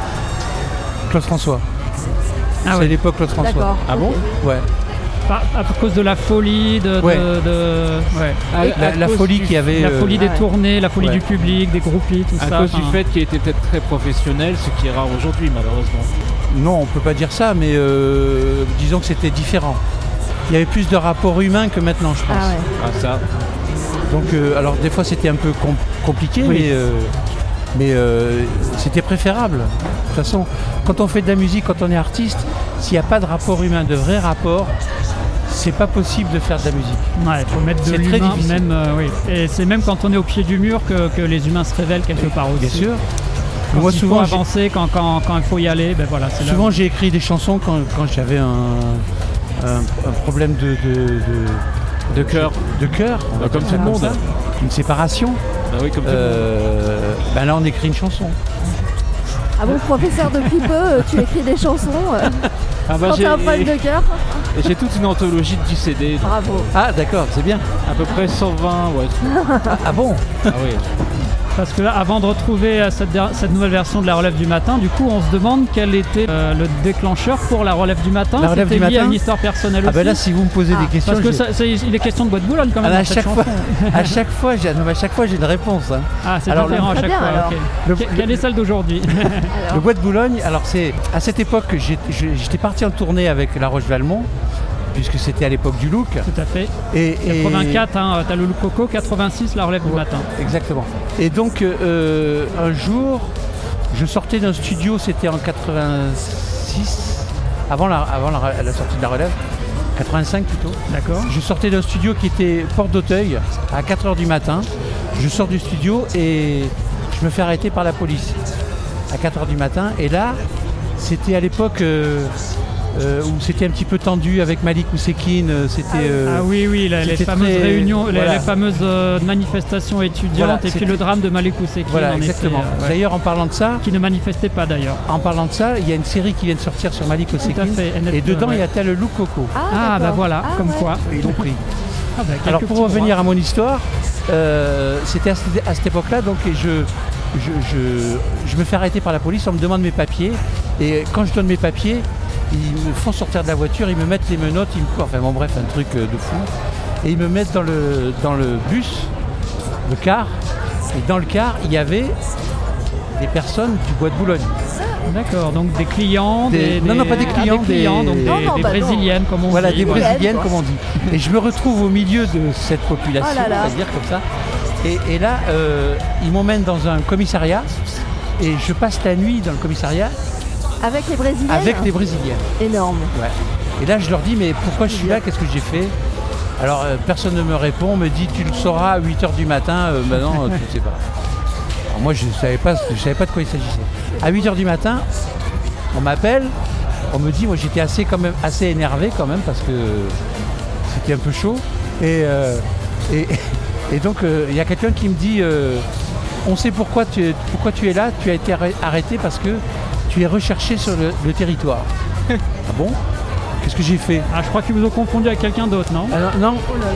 Claude François. Ah C'est ouais. l'époque Claude François. D'accord. Ah bon? Ouais. Par- à cause de la folie, de, de- Ouais. de- ouais. À- La, à la cause folie du- qu'il y avait. La euh, folie des ouais. tournées, la folie Ouais. du public, des groupies, tout À ça. cause du enfin, fait qu'il était peut-être très professionnel, ce qui est rare aujourd'hui, malheureusement. Non, on peut pas dire ça, mais euh, disons que c'était différent. Il y avait plus de rapports humains que maintenant, je pense. Ah ouais. Ah, ça. Donc, euh, alors des fois c'était un peu com- compliqué, Oui. mais, euh, mais euh, c'était préférable. De toute façon, quand on fait de la musique, quand on est artiste, s'il n'y a pas de rapport humain, de vrai rapport, c'est pas possible de faire de la musique. Ouais, il faut mettre de C'est très l'humain, difficile. même, euh, oui. Et c'est même quand on est au pied du mur que, que les humains se révèlent quelque part aussi. Bien sûr. Quand Moi il souvent, faut j'ai- avancer, quand, quand, quand il faut y aller, ben voilà, c'est là. souvent où- j'ai écrit des chansons quand, quand j'avais un, un- un problème de, de, de, De cœur. de cœur, on va Bah, comme dire tout ça le monde. ça. Une séparation. Bah oui, comme tout le monde. Euh, ben là on écrit une chanson. Ah bon, professeur, depuis peu, euh, tu écris des chansons euh, Ah bah, quand j'ai, t'as un problème de cœur. j'ai toute une anthologie de dix C D, donc Bravo. Ah d'accord, c'est bien. à peu près cent vingt, ouais. Ah, ah bon? Ah oui. Parce que là, avant de retrouver euh, cette, der- cette nouvelle version de la relève du matin, du coup, on se demande quel était euh, le déclencheur pour la relève du matin. La relève C'était du lié à matin une histoire personnelle Ah aussi. ben là si vous me posez Ah, des questions, Parce que j'ai- ça, c'est- il est question de bois de Boulogne quand même. Ah, dans à cette chaque fois, chanson. à chaque fois, j'ai, non, mais à chaque fois j'ai une réponse. hein. Ah, c'est Alors, différent à Très chaque bien, fois. alors. ok. Le- Que- Quelle est celle d'aujourd'hui? Le bois de Boulogne, alors c'est à cette époque que j'ai- j'ai- j'étais parti en tournée avec La Roche-Valmont, puisque c'était à l'époque du look. Tout à fait. Et, et- quatre-vingt-quatre, hein, t'as le Look Coco, quatre-vingt-six, la relève du Ouais, matin. Exactement. Et donc euh, un jour, je sortais d'un studio, c'était en quatre-vingt-six, avant la, avant la, la sortie de la relève, quatre-vingt-cinq plutôt. D'accord. Je sortais d'un studio qui était Porte d'Auteuil à quatre heures du matin. Je sors du studio et je me fais arrêter par la police à quatre heures du matin. Et là, c'était à l'époque euh, euh, où c'était un petit peu tendu avec Malik Oussekine. euh, C'était, euh, Ah oui, oui, la- les c'était fameuses très- réunions, les- voilà. les, fameuses euh, manifestations étudiantes Voilà, et puis c'était- le drame de Malik Oussekine. Voilà, en effet, exactement. euh, ouais. D'ailleurs, en parlant de ça, Qui ne manifestait pas d'ailleurs. en parlant de ça, il y a une série qui vient de sortir sur Malik Oussekine. fait, N F, Et dedans, ouais. il y a tel Look Coco. Ah, Ah, bah d'accord. voilà, Ah, comme ouais. quoi. Ils l'ont pris. Ah, bah, quelques Alors pour petits revenir droits. à mon histoire, euh, c'était à, cette- à cette époque-là, donc je, je, je, je me fais arrêter par la police, on me demande mes papiers, et quand je donne mes papiers, ils me font sortir de la voiture, ils me mettent les menottes, ils me courent, enfin bon bref, un truc euh, de fou, et ils me mettent dans le, dans le bus, le car, et dans le car, il y avait des personnes du bois de Boulogne. D'accord, donc des clients, des, Des- non, non, pas des ah, clients, des clients, des- donc des, Non, non, des bah non. brésiliennes, comme on Voilà, dit. des voilà. brésiliennes, comme on dit. Et je me retrouve au milieu de cette population, Oh là là. c'est-à-dire comme ça. Et, et là, euh, ils m'emmènent dans un commissariat et je passe la nuit dans le commissariat Avec les Brésiliens avec les Brésiliens. Énorme. Ouais. Et là, je leur dis, mais pourquoi je suis là? Qu'est-ce que j'ai fait? Alors, euh, personne ne me répond, on me dit, tu le sauras à huit heures du matin. Euh, maintenant, tu ne sais pas. Alors, moi, je ne savais pas, je savais pas de quoi il s'agissait. À huit heures du matin, on m'appelle, on me dit, moi, j'étais assez, quand même, assez énervé quand même, parce que c'était un peu chaud. Et, euh, et, et donc, il euh, y a quelqu'un qui me dit, euh, on sait pourquoi tu, es, pourquoi tu es là, tu as été arrêté parce que tu es recherché sur le, le territoire. Ah bon? Qu'est-ce que j'ai fait? Ah, je crois qu'ils vous ont confondu avec quelqu'un d'autre, non? Alors, non,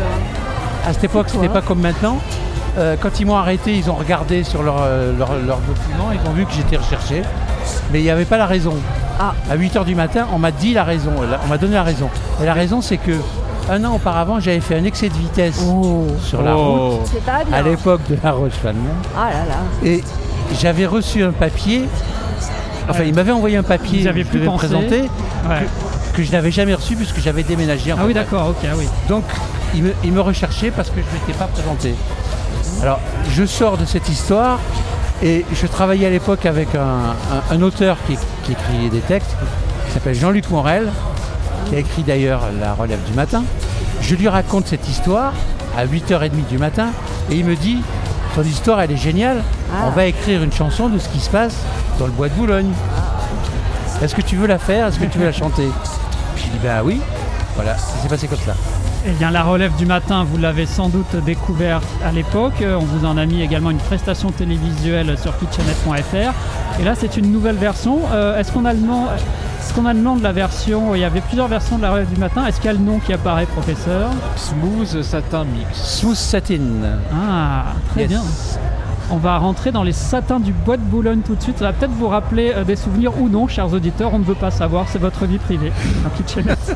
à cette époque, c'était pas comme maintenant. Euh, quand ils m'ont arrêté, ils ont regardé sur leurs leur, leur documents, ils ont vu que j'étais recherché, mais il n'y avait pas la raison. Ah. À huit heures du matin, on m'a dit la raison, on m'a donné la raison. Et la raison, c'est que un an auparavant, j'avais fait un excès de vitesse sur la Oh. route, C'est pas bien. à l'époque de La Roche-Falmont. Ah là là. Et j'avais reçu un papier, enfin, Ouais. il m'avait envoyé un papier Vous aviez que je plus devais pensé. présenter, Ouais. que, que je n'avais jamais reçu puisque j'avais déménagé. en Ah fait. oui, d'accord, ok, ah oui. Donc, il me, il me recherchait parce que je ne m'étais pas présenté. Alors, je sors de cette histoire et je travaillais à l'époque avec un, un- un auteur qui, qui écrit des textes, qui s'appelle Jean-Luc Morel, qui a écrit d'ailleurs La Relève du matin. Je lui raconte cette histoire à huit heures trente du matin et il me dit, ton histoire elle est géniale, Ah. on va écrire une chanson de ce qui se passe dans le bois de Boulogne. Est-ce que tu veux la faire? Est-ce que tu veux la chanter? Je dis ben oui. Voilà, ça s'est passé comme ça. Eh bien, La Relève du matin, vous l'avez sans doute découverte à l'époque. Euh, On vous en a mis également une prestation télévisuelle sur kitchenette point f r. Et là, c'est une nouvelle version. Euh, est-ce qu'on a le nom Est-ce qu'on a le nom de la version? Il y avait plusieurs versions de La Relève du matin. Est-ce qu'il y a le nom qui apparaît, professeur? Smooth Satin Mix. Smooth Satin. Ah, très Yes. bien. On va rentrer dans les satins du bois de Boulogne tout de suite. Ça va peut-être vous rappeler euh, des souvenirs ou non, chers auditeurs. On ne veut pas savoir. C'est votre vie privée dans Kitchenette.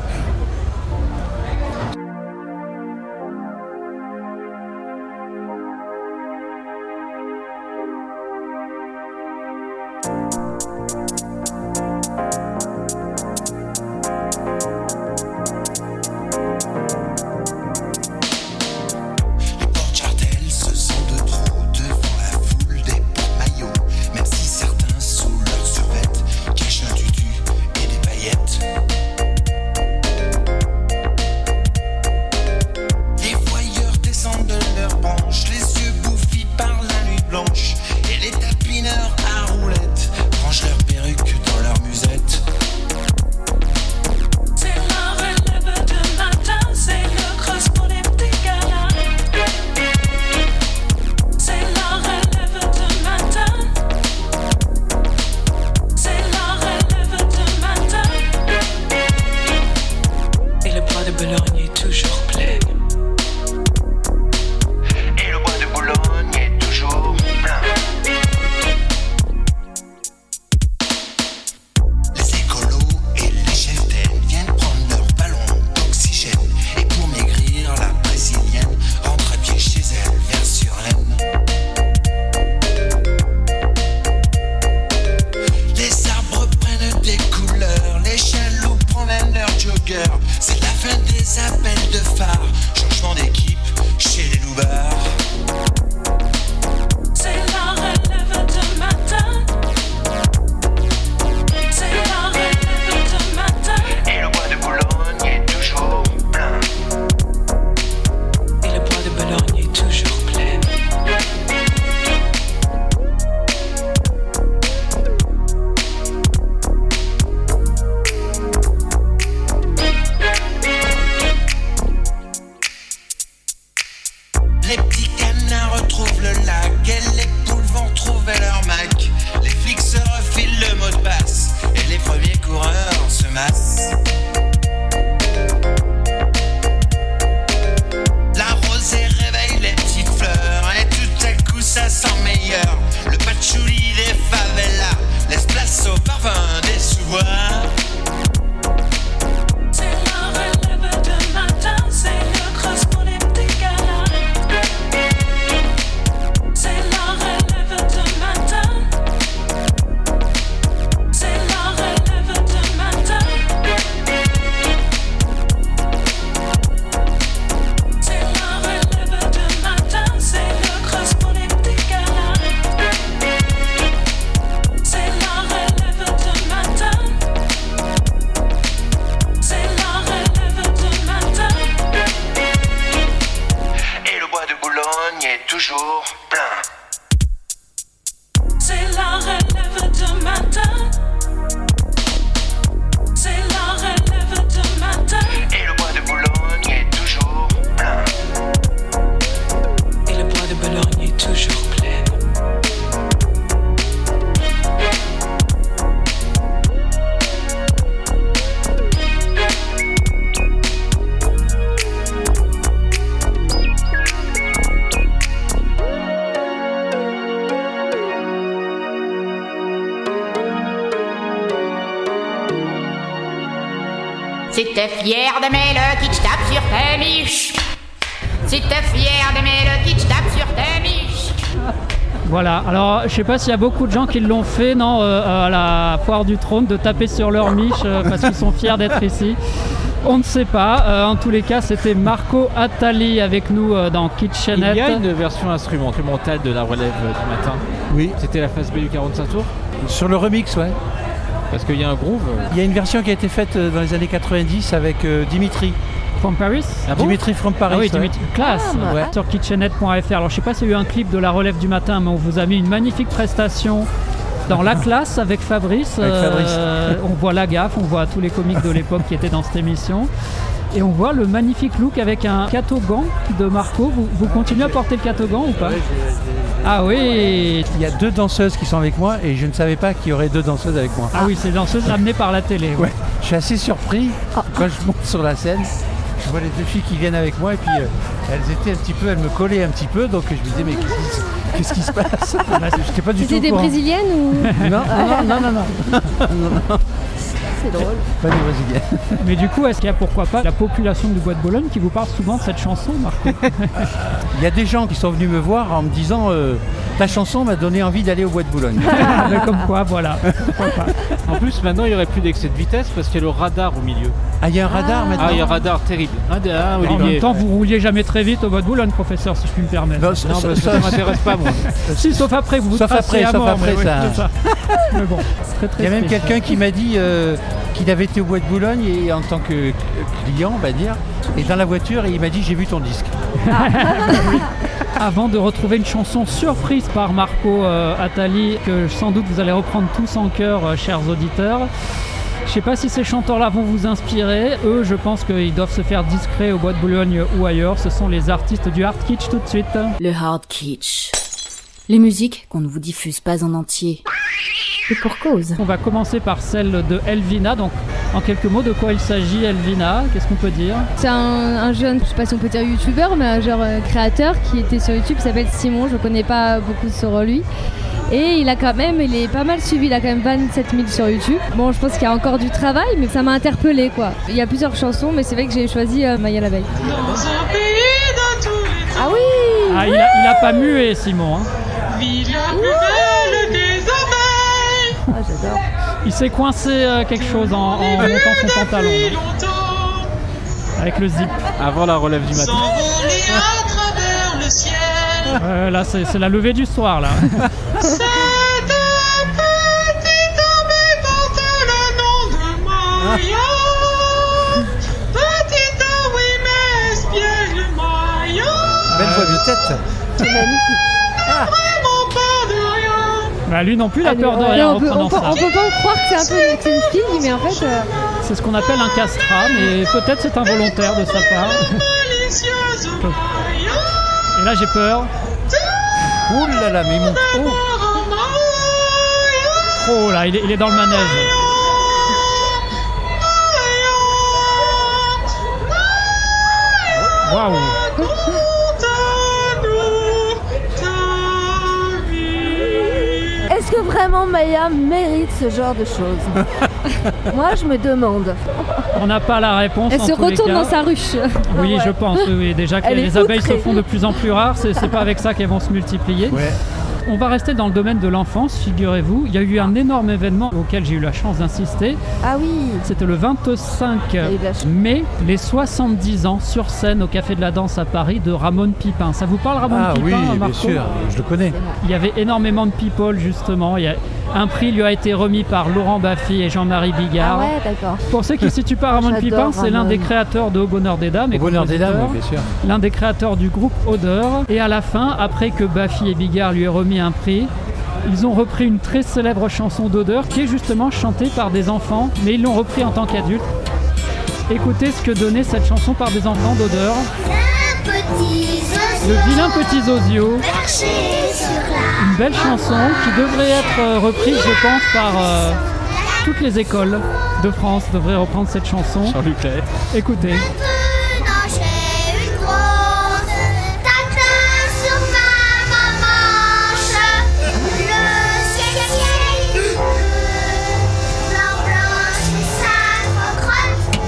Les porte-chartels se sentent de trop devant la foule des porte-maillots. Même si certains sous leurs survêtements cachent un tutu et des paillettes. Les voyeurs descendent de leurs branches, les yeux bouffis par la nuit blanche. Et les tapineurs à roulettes rangent leurs perruques dans leur musette. C'est la relève de matin, c'est le cross pour les petits galas. C'est la relève de matin. C'est la relève de matin. Et le bois de Boulogne est toujours plein. Et le bois de Boulogne est toujours plein. Les écolos et les cheftaines viennent prendre leur ballon d'oxygène. Et pour maigrir, la brésilienne rentre à pied chez elle vers Surlaine. Les arbres prennent des couleurs, les chaloux promènent leurs joggers. C'est la fin des appels de phare, changement d'équipe chez les loupards. C'est la relève de matin. C'est la relève de matin. Et le bois de Boulogne est toujours plein. Et le bois de Boulogne est toujours plein. Les petits canards retrouvent le lac et les poules vont retrouver leur Mac. Les flics se refilent le mot de passe et les premiers coureurs se massent. La rosée réveille les petites fleurs et tout à coup ça sent meilleur. Le patchouli des favelas laisse place au parfum des sous-bois. C'est la relève de matin, c'est le cross pour les petits galas. C'est la relève de matin. C'est Si t'es fier d'aimer le kitsch, tape sur tes miches. Si t'es fier d'aimer le kitsch, tape sur tes miches. Voilà, alors je sais pas s'il y a beaucoup de gens qui l'ont fait, non, euh, à la foire du trône, de taper sur leur miche euh, parce qu'ils sont fiers d'être ici. On ne sait pas, euh, en tous les cas c'était Marco Attali avec nous euh, dans Kitchenette. Il y a une version instrumentale de la relève euh, du matin. Oui. C'était la phase B du quarante-cinq tours. Sur le remix, ouais. Parce qu'il y a un groove. Il y a une version qui a été faite euh, dans les années quatre-vingt-dix avec euh, Dimitri. From Paris. Ah bon Dimitri from Paris. Ah oui, ouais. Dimitri, classe, Ah, ouais. Sur kitchenette point f r. Alors je sais pas s'il y a eu un clip de la relève du matin, mais on vous a mis une magnifique prestation dans la classe avec Fabrice. Avec Fabrice. Euh, on voit la gaffe, on voit tous les comiques de l'époque qui étaient dans cette émission. Et on voit le magnifique look avec un catogan de Marco. Vous, vous continuez à porter le catogan ou pas? Ouais, j'ai- j'ai- Ah oui. Il y a deux danseuses qui sont avec moi et je ne savais pas qu'il y aurait deux danseuses avec moi. Ah oui, c'est danseuses amenées par la télé. Ouais. Je suis assez surpris quand je monte sur la scène. Je vois les deux filles qui viennent avec moi et puis euh, elles étaient un petit peu, elles me collaient un petit peu, donc je me disais mais qu'est-ce qui, qu'est-ce qui se passe? J'étais pas du tout C'était au des courant. brésiliennes ou Non, non, non, non, non. non, non. C'est drôle. Pas des brésiliennes. Mais du coup, est-ce qu'il y a pourquoi pas la population du Bois de Boulogne qui vous parle souvent de cette chanson, Marco? Il y a des gens qui sont venus me voir en me disant euh, ta chanson m'a donné envie d'aller au Bois de Boulogne. Mais comme quoi, voilà. Pourquoi pas. En plus, maintenant, il n'y aurait plus d'excès de vitesse parce qu'il y a le radar au milieu. Ah, il y a un radar maintenant. Ah, il y a un radar terrible. Un de un, En Olivier. même temps, vous rouliez jamais très vite au Bois de Boulogne, professeur, si je puis me permettre. Non, ça- Non, ça- parce que ça- ça m'intéresse pas, moi. Si, sauf après, vous vous Sauf traciez après, à sauf mort, après, mais oui, ça- c'est ça. Mais bon, très très Il y a même spécial. quelqu'un qui m'a dit euh, qu'il avait été au Bois de Boulogne et en tant que que client, on va dire, et dans la voiture, et il m'a dit j'ai vu ton disque. Avant de retrouver une chanson surprise par Marco euh, Attali, que sans doute vous allez reprendre tous en chœur, euh, chers auditeurs. Je sais pas si ces chanteurs-là vont vous inspirer. Eux, je pense qu'ils doivent se faire discrets au Bois de Boulogne ou ailleurs. Ce sont les artistes du hard kitsch tout de suite. Le hard kitsch. Les musiques qu'on ne vous diffuse pas en entier. Et pour cause. On va commencer par celle de Elvina. Donc, en quelques mots, de quoi il s'agit, Elvina? Qu'est-ce qu'on peut dire? C'est un, un jeune, je sais pas si on peut dire youtubeur, mais un genre euh, créateur qui était sur YouTube, il s'appelle Simon, je connais pas beaucoup sur lui. Et il a quand même, il est pas mal suivi, il a quand même vingt-sept mille sur YouTube. Bon, je pense qu'il y a encore du travail, mais ça m'a interpellé quoi. Il y a plusieurs chansons, mais c'est vrai que j'ai choisi euh, Maya l'abeille. Dans un pays de tous les temps, Ah oui. Ah, il a, il a pas mué, Simon. Hein. vit la plus belle des abeilles. Ah, j'adore. Il s'est coincé euh, quelque chose en, en montant son pantalon. Depuis longtemps, Avec le zip. Avant la relève du matin. s'envoler à travers le ciel. Euh, là, c'est c'est la levée du soir, là. Cette petite abeille porte le nom de Maya. Petite, oui, mais espiègle Maya. Belle voix de tête. C'est magnifique. Vraiment pas de rien. Bah, lui non plus, il a Ah, peur de mais rien on, en peut, on, reprenant peut, ça. on peut pas croire que c'est un peu que c'est une fille, mais en fait. euh, C'est ce qu'on appelle un castrat, mais peut-être c'est involontaire de sa part. Malicieuse Maya. Et là, j'ai peur. Ouh là là, mais il monte haut. Pour Maya. Oh là, il est, il est dans le manège. Waouh. Est-ce que vraiment Maya mérite ce genre de choses? Moi, je me demande. On n'a pas la réponse. Elle en se tous les retourne cas. dans sa ruche. Oui, Ouais. je pense. Oui, oui. Déjà que Elle les est abeilles se outrée. font de plus en plus rares, c'est c'est pas avec ça qu'elles vont se multiplier. Ouais. On va rester dans le domaine de l'enfance, figurez-vous. Il y a eu un énorme événement auquel j'ai eu la chance d'insister. Ah oui. C'était le vingt-cinq eu de la chance. mai, les soixante-dix ans sur scène au Café de la Danse à Paris de Ramon Pipin. Ça vous parle, Ramon Ah Pipin, oui, bien Marco? sûr, je le connais. Il y avait énormément de people, justement. Il y a... Un prix lui a été remis par Laurent Baffy et Jean-Marie Bigard. Ah ouais, d'accord. Pour ceux qui ne situent pas Ramon J'adore Pipin, c'est l'un Ramon. des créateurs de Au Bonheur des Dames. et Au Bonheur des Dames, compositeur. oui, bien sûr. L'un des créateurs du groupe Odeur. Et à la fin, après que Baffy et Bigard lui aient remis un prix, ils ont repris une très célèbre chanson d'Odeur qui est justement chantée par des enfants, mais ils l'ont repris en tant qu'adultes. Écoutez ce que donnait cette chanson par des enfants d'Odeur. Le vilain petit Zozio. Une belle chanson qui devrait être euh, reprise, je pense, par euh, toutes les écoles de France devraient reprendre cette chanson. Jean-Luc Lahaye. Écoutez.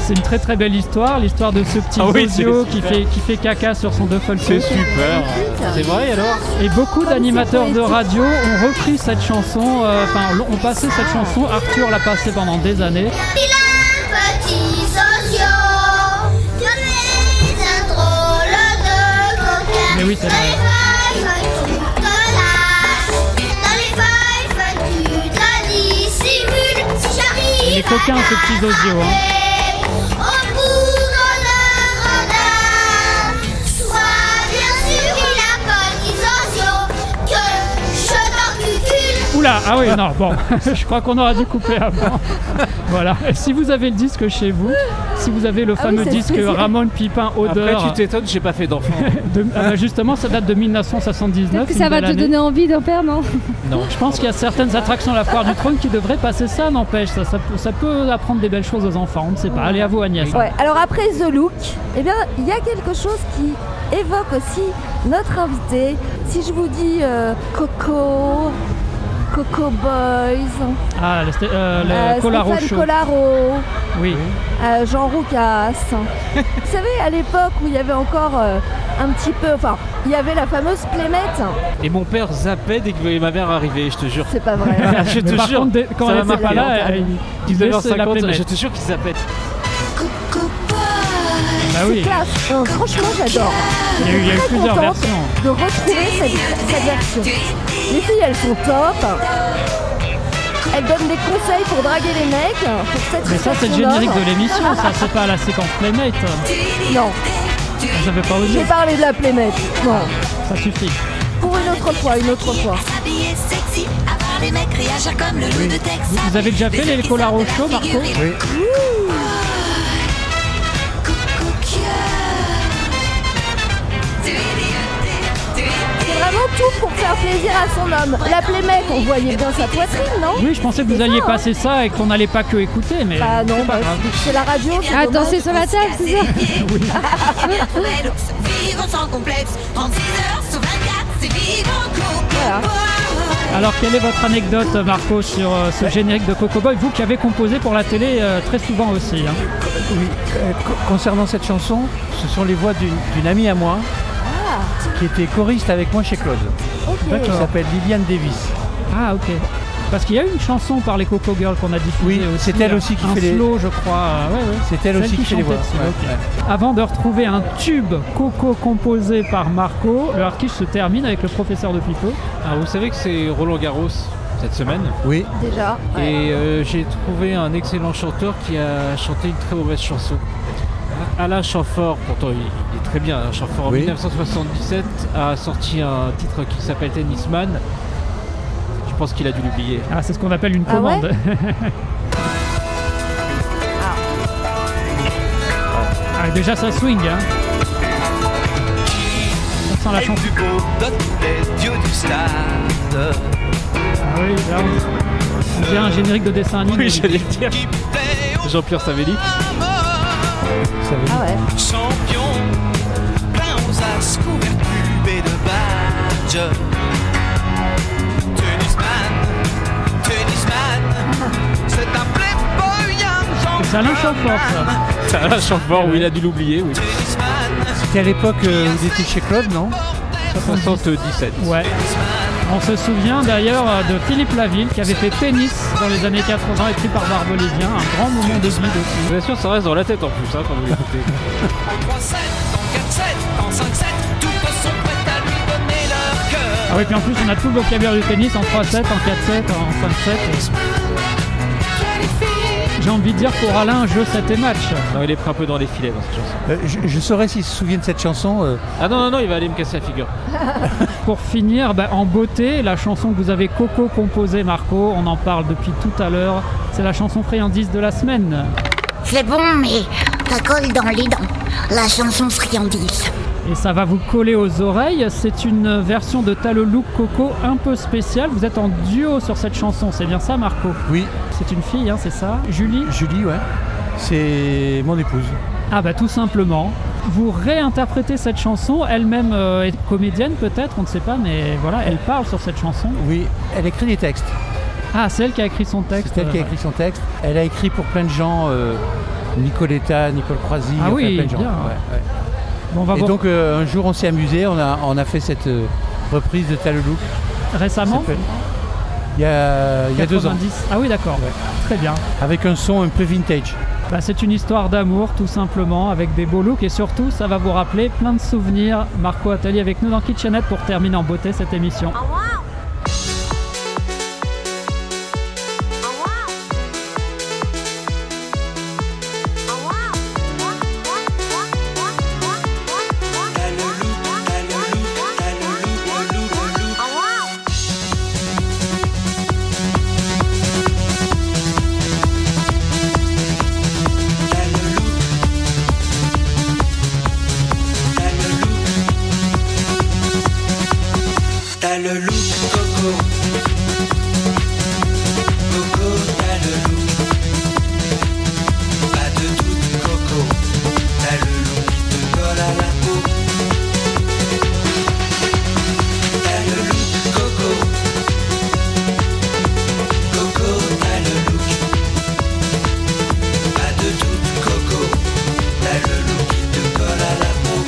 c'est une très très belle histoire, l'histoire de ce petit Ah oui, Zozio c'est qui super. fait, qui fait caca sur son duffel C'est coat. super. C'est vrai alors? Et beaucoup d'animateurs de radio ont repris cette chanson, euh, enfin ont passé cette chanson, Arthur l'a passée pendant des années. Petit socio, tu es un drôle de coquin. Mais oui, c'est Dans vrai. les feuilles, feuilles, tu te lâches. Dans les feuilles, feuilles, tu te dissimules. Si j'arrive Il est coquin ce petit Zozio. Hein. au bout de le radar, sois bien sûr, il a petit socio, que je t'encule. Oula, ah oui, non, bon, je crois qu'on aura dû couper avant. Voilà, et si vous avez le disque chez vous, si vous avez le Ah oui, fameux c'est disque spécial. Ramon Pipin Odeur, Après, tu t'étonnes, j'ai pas fait d'enfant. de- ah bah justement, ça date de mille neuf cent soixante-dix-neuf. Peut-être que ça une va belle te année. donner envie d'en faire, non? Non. Je pense qu'il y a certaines attractions à la Foire du Trône qui devraient passer ça, n'empêche, ça, ça, peut- ça peut apprendre des belles choses aux enfants, on ne sait pas. Allez, à vous Agnès. Ouais, alors après The Look, eh bien, il y a quelque chose qui évoque aussi notre invité. Si je vous dis euh, Coco, Coco Boys, Ah, le, sté- euh, le euh, Colaro Stéphane Show. Collaro, Oui. euh, Jean Roucas. Vous savez, à l'époque où il y avait encore euh, un petit peu, enfin, il y avait la fameuse Plémette. Et mon père zappait dès qu'il voyait ma mère arriver, je te jure. C'est pas vrai. Je Mais te par jure. contre, dès- quand ça elle m'a était pas marqué. là, elle- il disait c'est la dix-neuf heures cinquante, Plémette. je te jure qu'il zappait. Bah C'est oui, classe. Non, franchement, j'adore. il y a eu, il y a eu Très plusieurs contente versions. de retrouver cette, cette version. Les filles, elles sont top. Elles donnent des conseils pour draguer les mecs. Pour Mais ça, c'est le générique de l'émission, ça, c'est pas la séquence Playmate. Non, J'avais pas j'ai osé, parlé de la Plémette. Non, ça suffit. pour une autre fois, une autre fois. S'habiller sexy, avoir les mecs réagir comme le loup de Texas. Vous avez déjà fait les Colaro Show, Marco? Oui. C'est vraiment tout pour faire plaisir à son homme. La Plémette, on voyait bien sa poitrine, non? Oui, je pensais que vous C'est alliez ça, hein. passer ça et qu'on n'allait pas que écouter, mais Bah non, c'est pas bah, grave. c'est la radio. c'est Attends, dommage. c'est sur la table, c'est ça? Vivre sans complexe, trente-six heures sur vingt-quatre, c'est vivre en couple. Voilà. Alors, quelle est votre anecdote, Marco, sur euh, ce générique de Coco Boy, vous qui avez composé pour la télé euh, très souvent aussi, hein. Oui, euh, co- concernant cette chanson, ce sont les voix d'une d'une amie à moi qui était choriste avec moi chez Claude, Ok. qui s'appelle Liliane Davis. Ah, ok. Parce qu'il y a eu une chanson par les Coco Girls qu'on a diffusée Oui, aussi. c'est elle euh, aussi qui un fait les- slow, je crois. euh, ouais, ouais. C'est elle aussi qui fait les voix. chantait dessus, Ouais, ok. ouais. Avant de retrouver un tube Coco composé par Marco, le Arquiche se termine avec le professeur de Pipo. Ah, vous savez que c'est Roland Garros cette semaine. Oui, Déjà. ouais. Et euh, j'ai trouvé un excellent chanteur qui a chanté une très mauvaise chanson. Alain Chamfort, pourtant il, il est très bien. Alain Chamfort en Oui. dix-neuf cent soixante-dix-sept a sorti un titre qui s'appelle Tennisman. Je pense qu'il a dû l'oublier. Ah, c'est ce qu'on appelle une Ah ouais commande. Ah, déjà ça swing, hein. On sent la chanson. plus beau de tous les dieux du stade. Ah oui, là, on- on dirait un générique de dessin animé. Oui, j'allais le dire. Jean-Pierre Savelli. ça veut dire. Ah ouais. Champion, plein aux as, couvert de pubs et de badges. Tennisman, tennisman, c'est un playboy, C'est Alain Chamfort, ça. C'est Alain Chamfort, où il a dû l'oublier, oui. C'était à l'époque euh, où il était chez Claude, non? soixante-dix-sept. Ouais. On se souvient d'ailleurs euh, de Philippe Laville qui avait fait Tennis dans les années quatre-vingts, écrit par Barbelivien, un grand moment de vide aussi. Bien sûr, ça reste dans la tête en plus, hein, quand vous l'écoutez. en trois sept, en quatre sept, en cinq sept, toutes sont prêtes à lui donner leur cœur. Ah oui, puis en plus on a tout le vocabulaire du tennis en trois sept, en quatre sept, en cinq sept. J'ai envie de dire pour Alain, jeu sept et match. Non, il est pris un peu dans les filets dans cette chanson. Euh, je, je saurais s'il se souvient de cette chanson. euh, Ah non, non, non, il va aller me casser la figure. Pour finir, bah, en beauté, la chanson que vous avez Coco composée, Marco, on en parle depuis tout à l'heure, c'est la chanson friandise de la semaine. C'est bon, mais ça colle dans les dents. La chanson friandise. Et ça va vous coller aux oreilles. C'est une version de T'as le look Coco un peu spéciale. Vous êtes en duo sur cette chanson, c'est bien ça, Marco? Oui, C'est une fille, hein, c'est ça? Julie? Julie, ouais. C'est mon épouse. Ah bah tout simplement. Vous réinterprétez cette chanson, elle-même euh, est comédienne peut-être, on ne sait pas, mais voilà, elle parle sur cette chanson. Oui, elle écrit des textes. Ah, c'est elle qui a écrit son texte. C'est elle qui a écrit son texte. Elle a écrit pour plein de gens, euh, Nicoletta, Nicole Croisy, Ah enfin, oui, plein de gens. bien. Ouais, ouais. Bon, on va Et voir donc euh, un jour on s'est amusé, on a, on a fait cette euh, reprise de T'as le look. récemment. Ça s'appelle. Il y a, il y a deux ans. quatre-vingt-dix. Ah oui, d'accord. Ouais. Très bien. Avec un son un peu vintage. Bah, c'est une histoire d'amour, tout simplement, avec des beaux looks et surtout, ça va vous rappeler plein de souvenirs. Marco Attali avec nous dans Kitchenette pour terminer en beauté cette émission. T'as le look Coco. Coco, t'as le look. Pas de doute Coco. T'as le look qui te colle à la peau. T'as le look Coco. Coco, t'as le look. Pas de doute Coco. T'as le look qui te colle à la peau.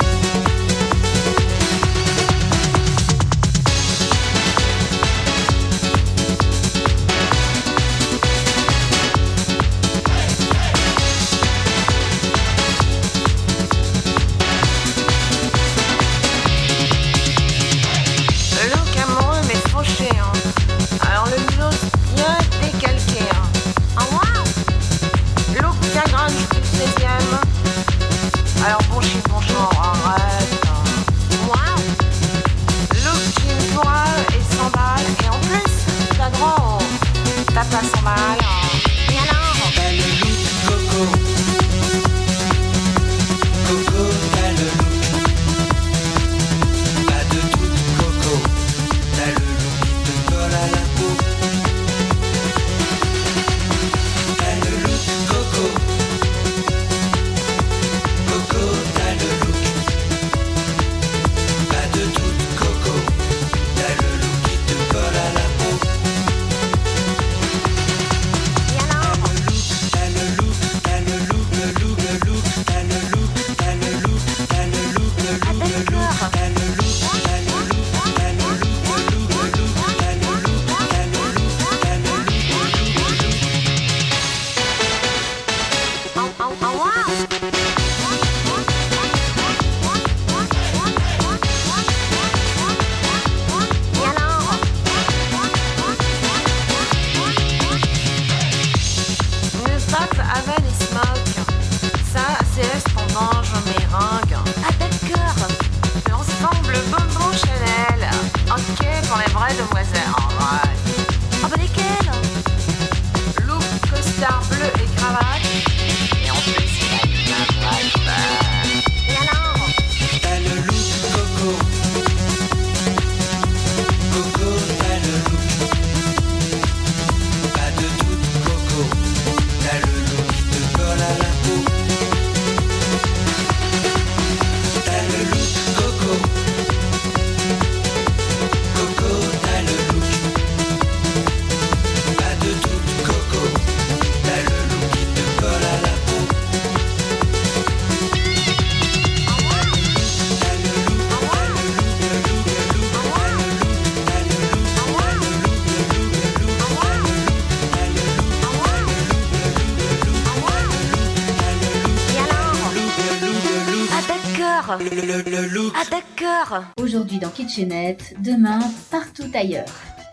Ah d'accord. Aujourd'hui dans Kitchenette, demain partout ailleurs.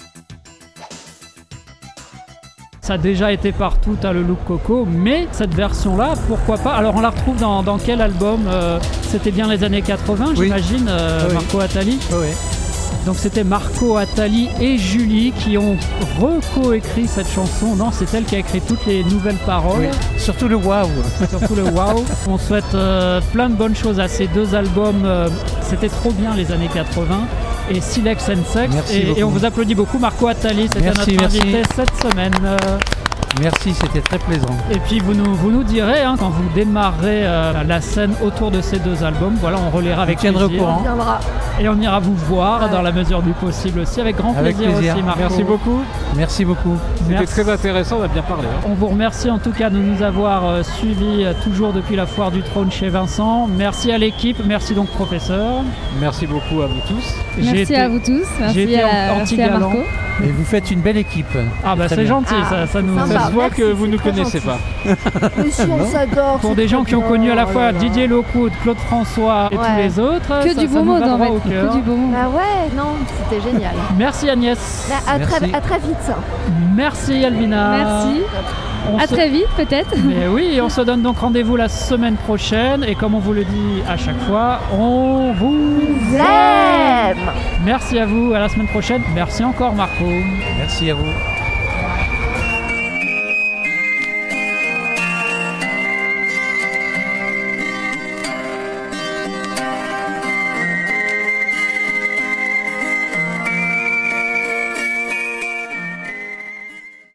Ça a déjà été partout, t'as le look Coco, mais cette version-là, pourquoi pas? Alors on la retrouve dans, dans quel album? euh, C'était bien les années quatre-vingts, Oui. j'imagine, euh, Oui. Marco Attali. Oui, oui. Donc c'était Marco Attali et Julie qui ont reco-écrit cette chanson. Non, c'est elle qui a écrit toutes les nouvelles paroles. Oui. Surtout le waouh. Surtout le waouh. On souhaite euh, plein de bonnes choses à ces deux albums. Euh, c'était trop bien les années quatre-vingts. Et Silex and Sex. Merci Et, et on beaucoup. vous applaudit beaucoup. Marco Attali, c'était Merci, notre merci. invité cette semaine. Euh, Merci, c'était très plaisant. Et puis vous nous, vous nous direz, hein, quand vous démarrerez euh, la scène autour de ces deux albums, voilà, on relaiera avec tiendrai plaisir. au courant. On viendra. Et on ira vous voir Ouais. dans la mesure du possible aussi, avec grand Avec plaisir, plaisir. aussi, Marco. Merci beaucoup. Merci beaucoup. C'était Merci. très intéressant, on a bien parlé. hein. On vous remercie en tout cas de nous avoir euh, suivis euh, toujours depuis la Foire du Trône chez Vincent. Merci à l'équipe, merci donc professeur. Merci beaucoup à vous tous. J'ai Merci été- à vous tous. j'ai Merci été à, en- merci à anti-galant. Marco. Et vous faites une belle équipe. Ah bah Très c'est bien. gentil, Ah, ça, ça nous... sympa. Ça se voit merci, que vous c'est ne très connaissez gentil. pas. Mais si on s'adore. Pour c'est des gens très qui ont bien. connu à la Oh fois là là. Didier Lockwood, Claude François et Ouais. tous les autres, Que ça- du ça beau nous mot va en droit fait. au cœur. Que du beau mot. Bah ouais, non, c'était génial. Merci Agnès. Bah, à, très, Merci. à très vite. Merci Alvina. Merci. On À se- très vite peut-être. Mais oui, on se donne donc rendez-vous la semaine prochaine et comme on vous le dit à chaque fois, on vous L'aime. Merci à vous, à la semaine prochaine. Merci encore Marco. Merci à vous.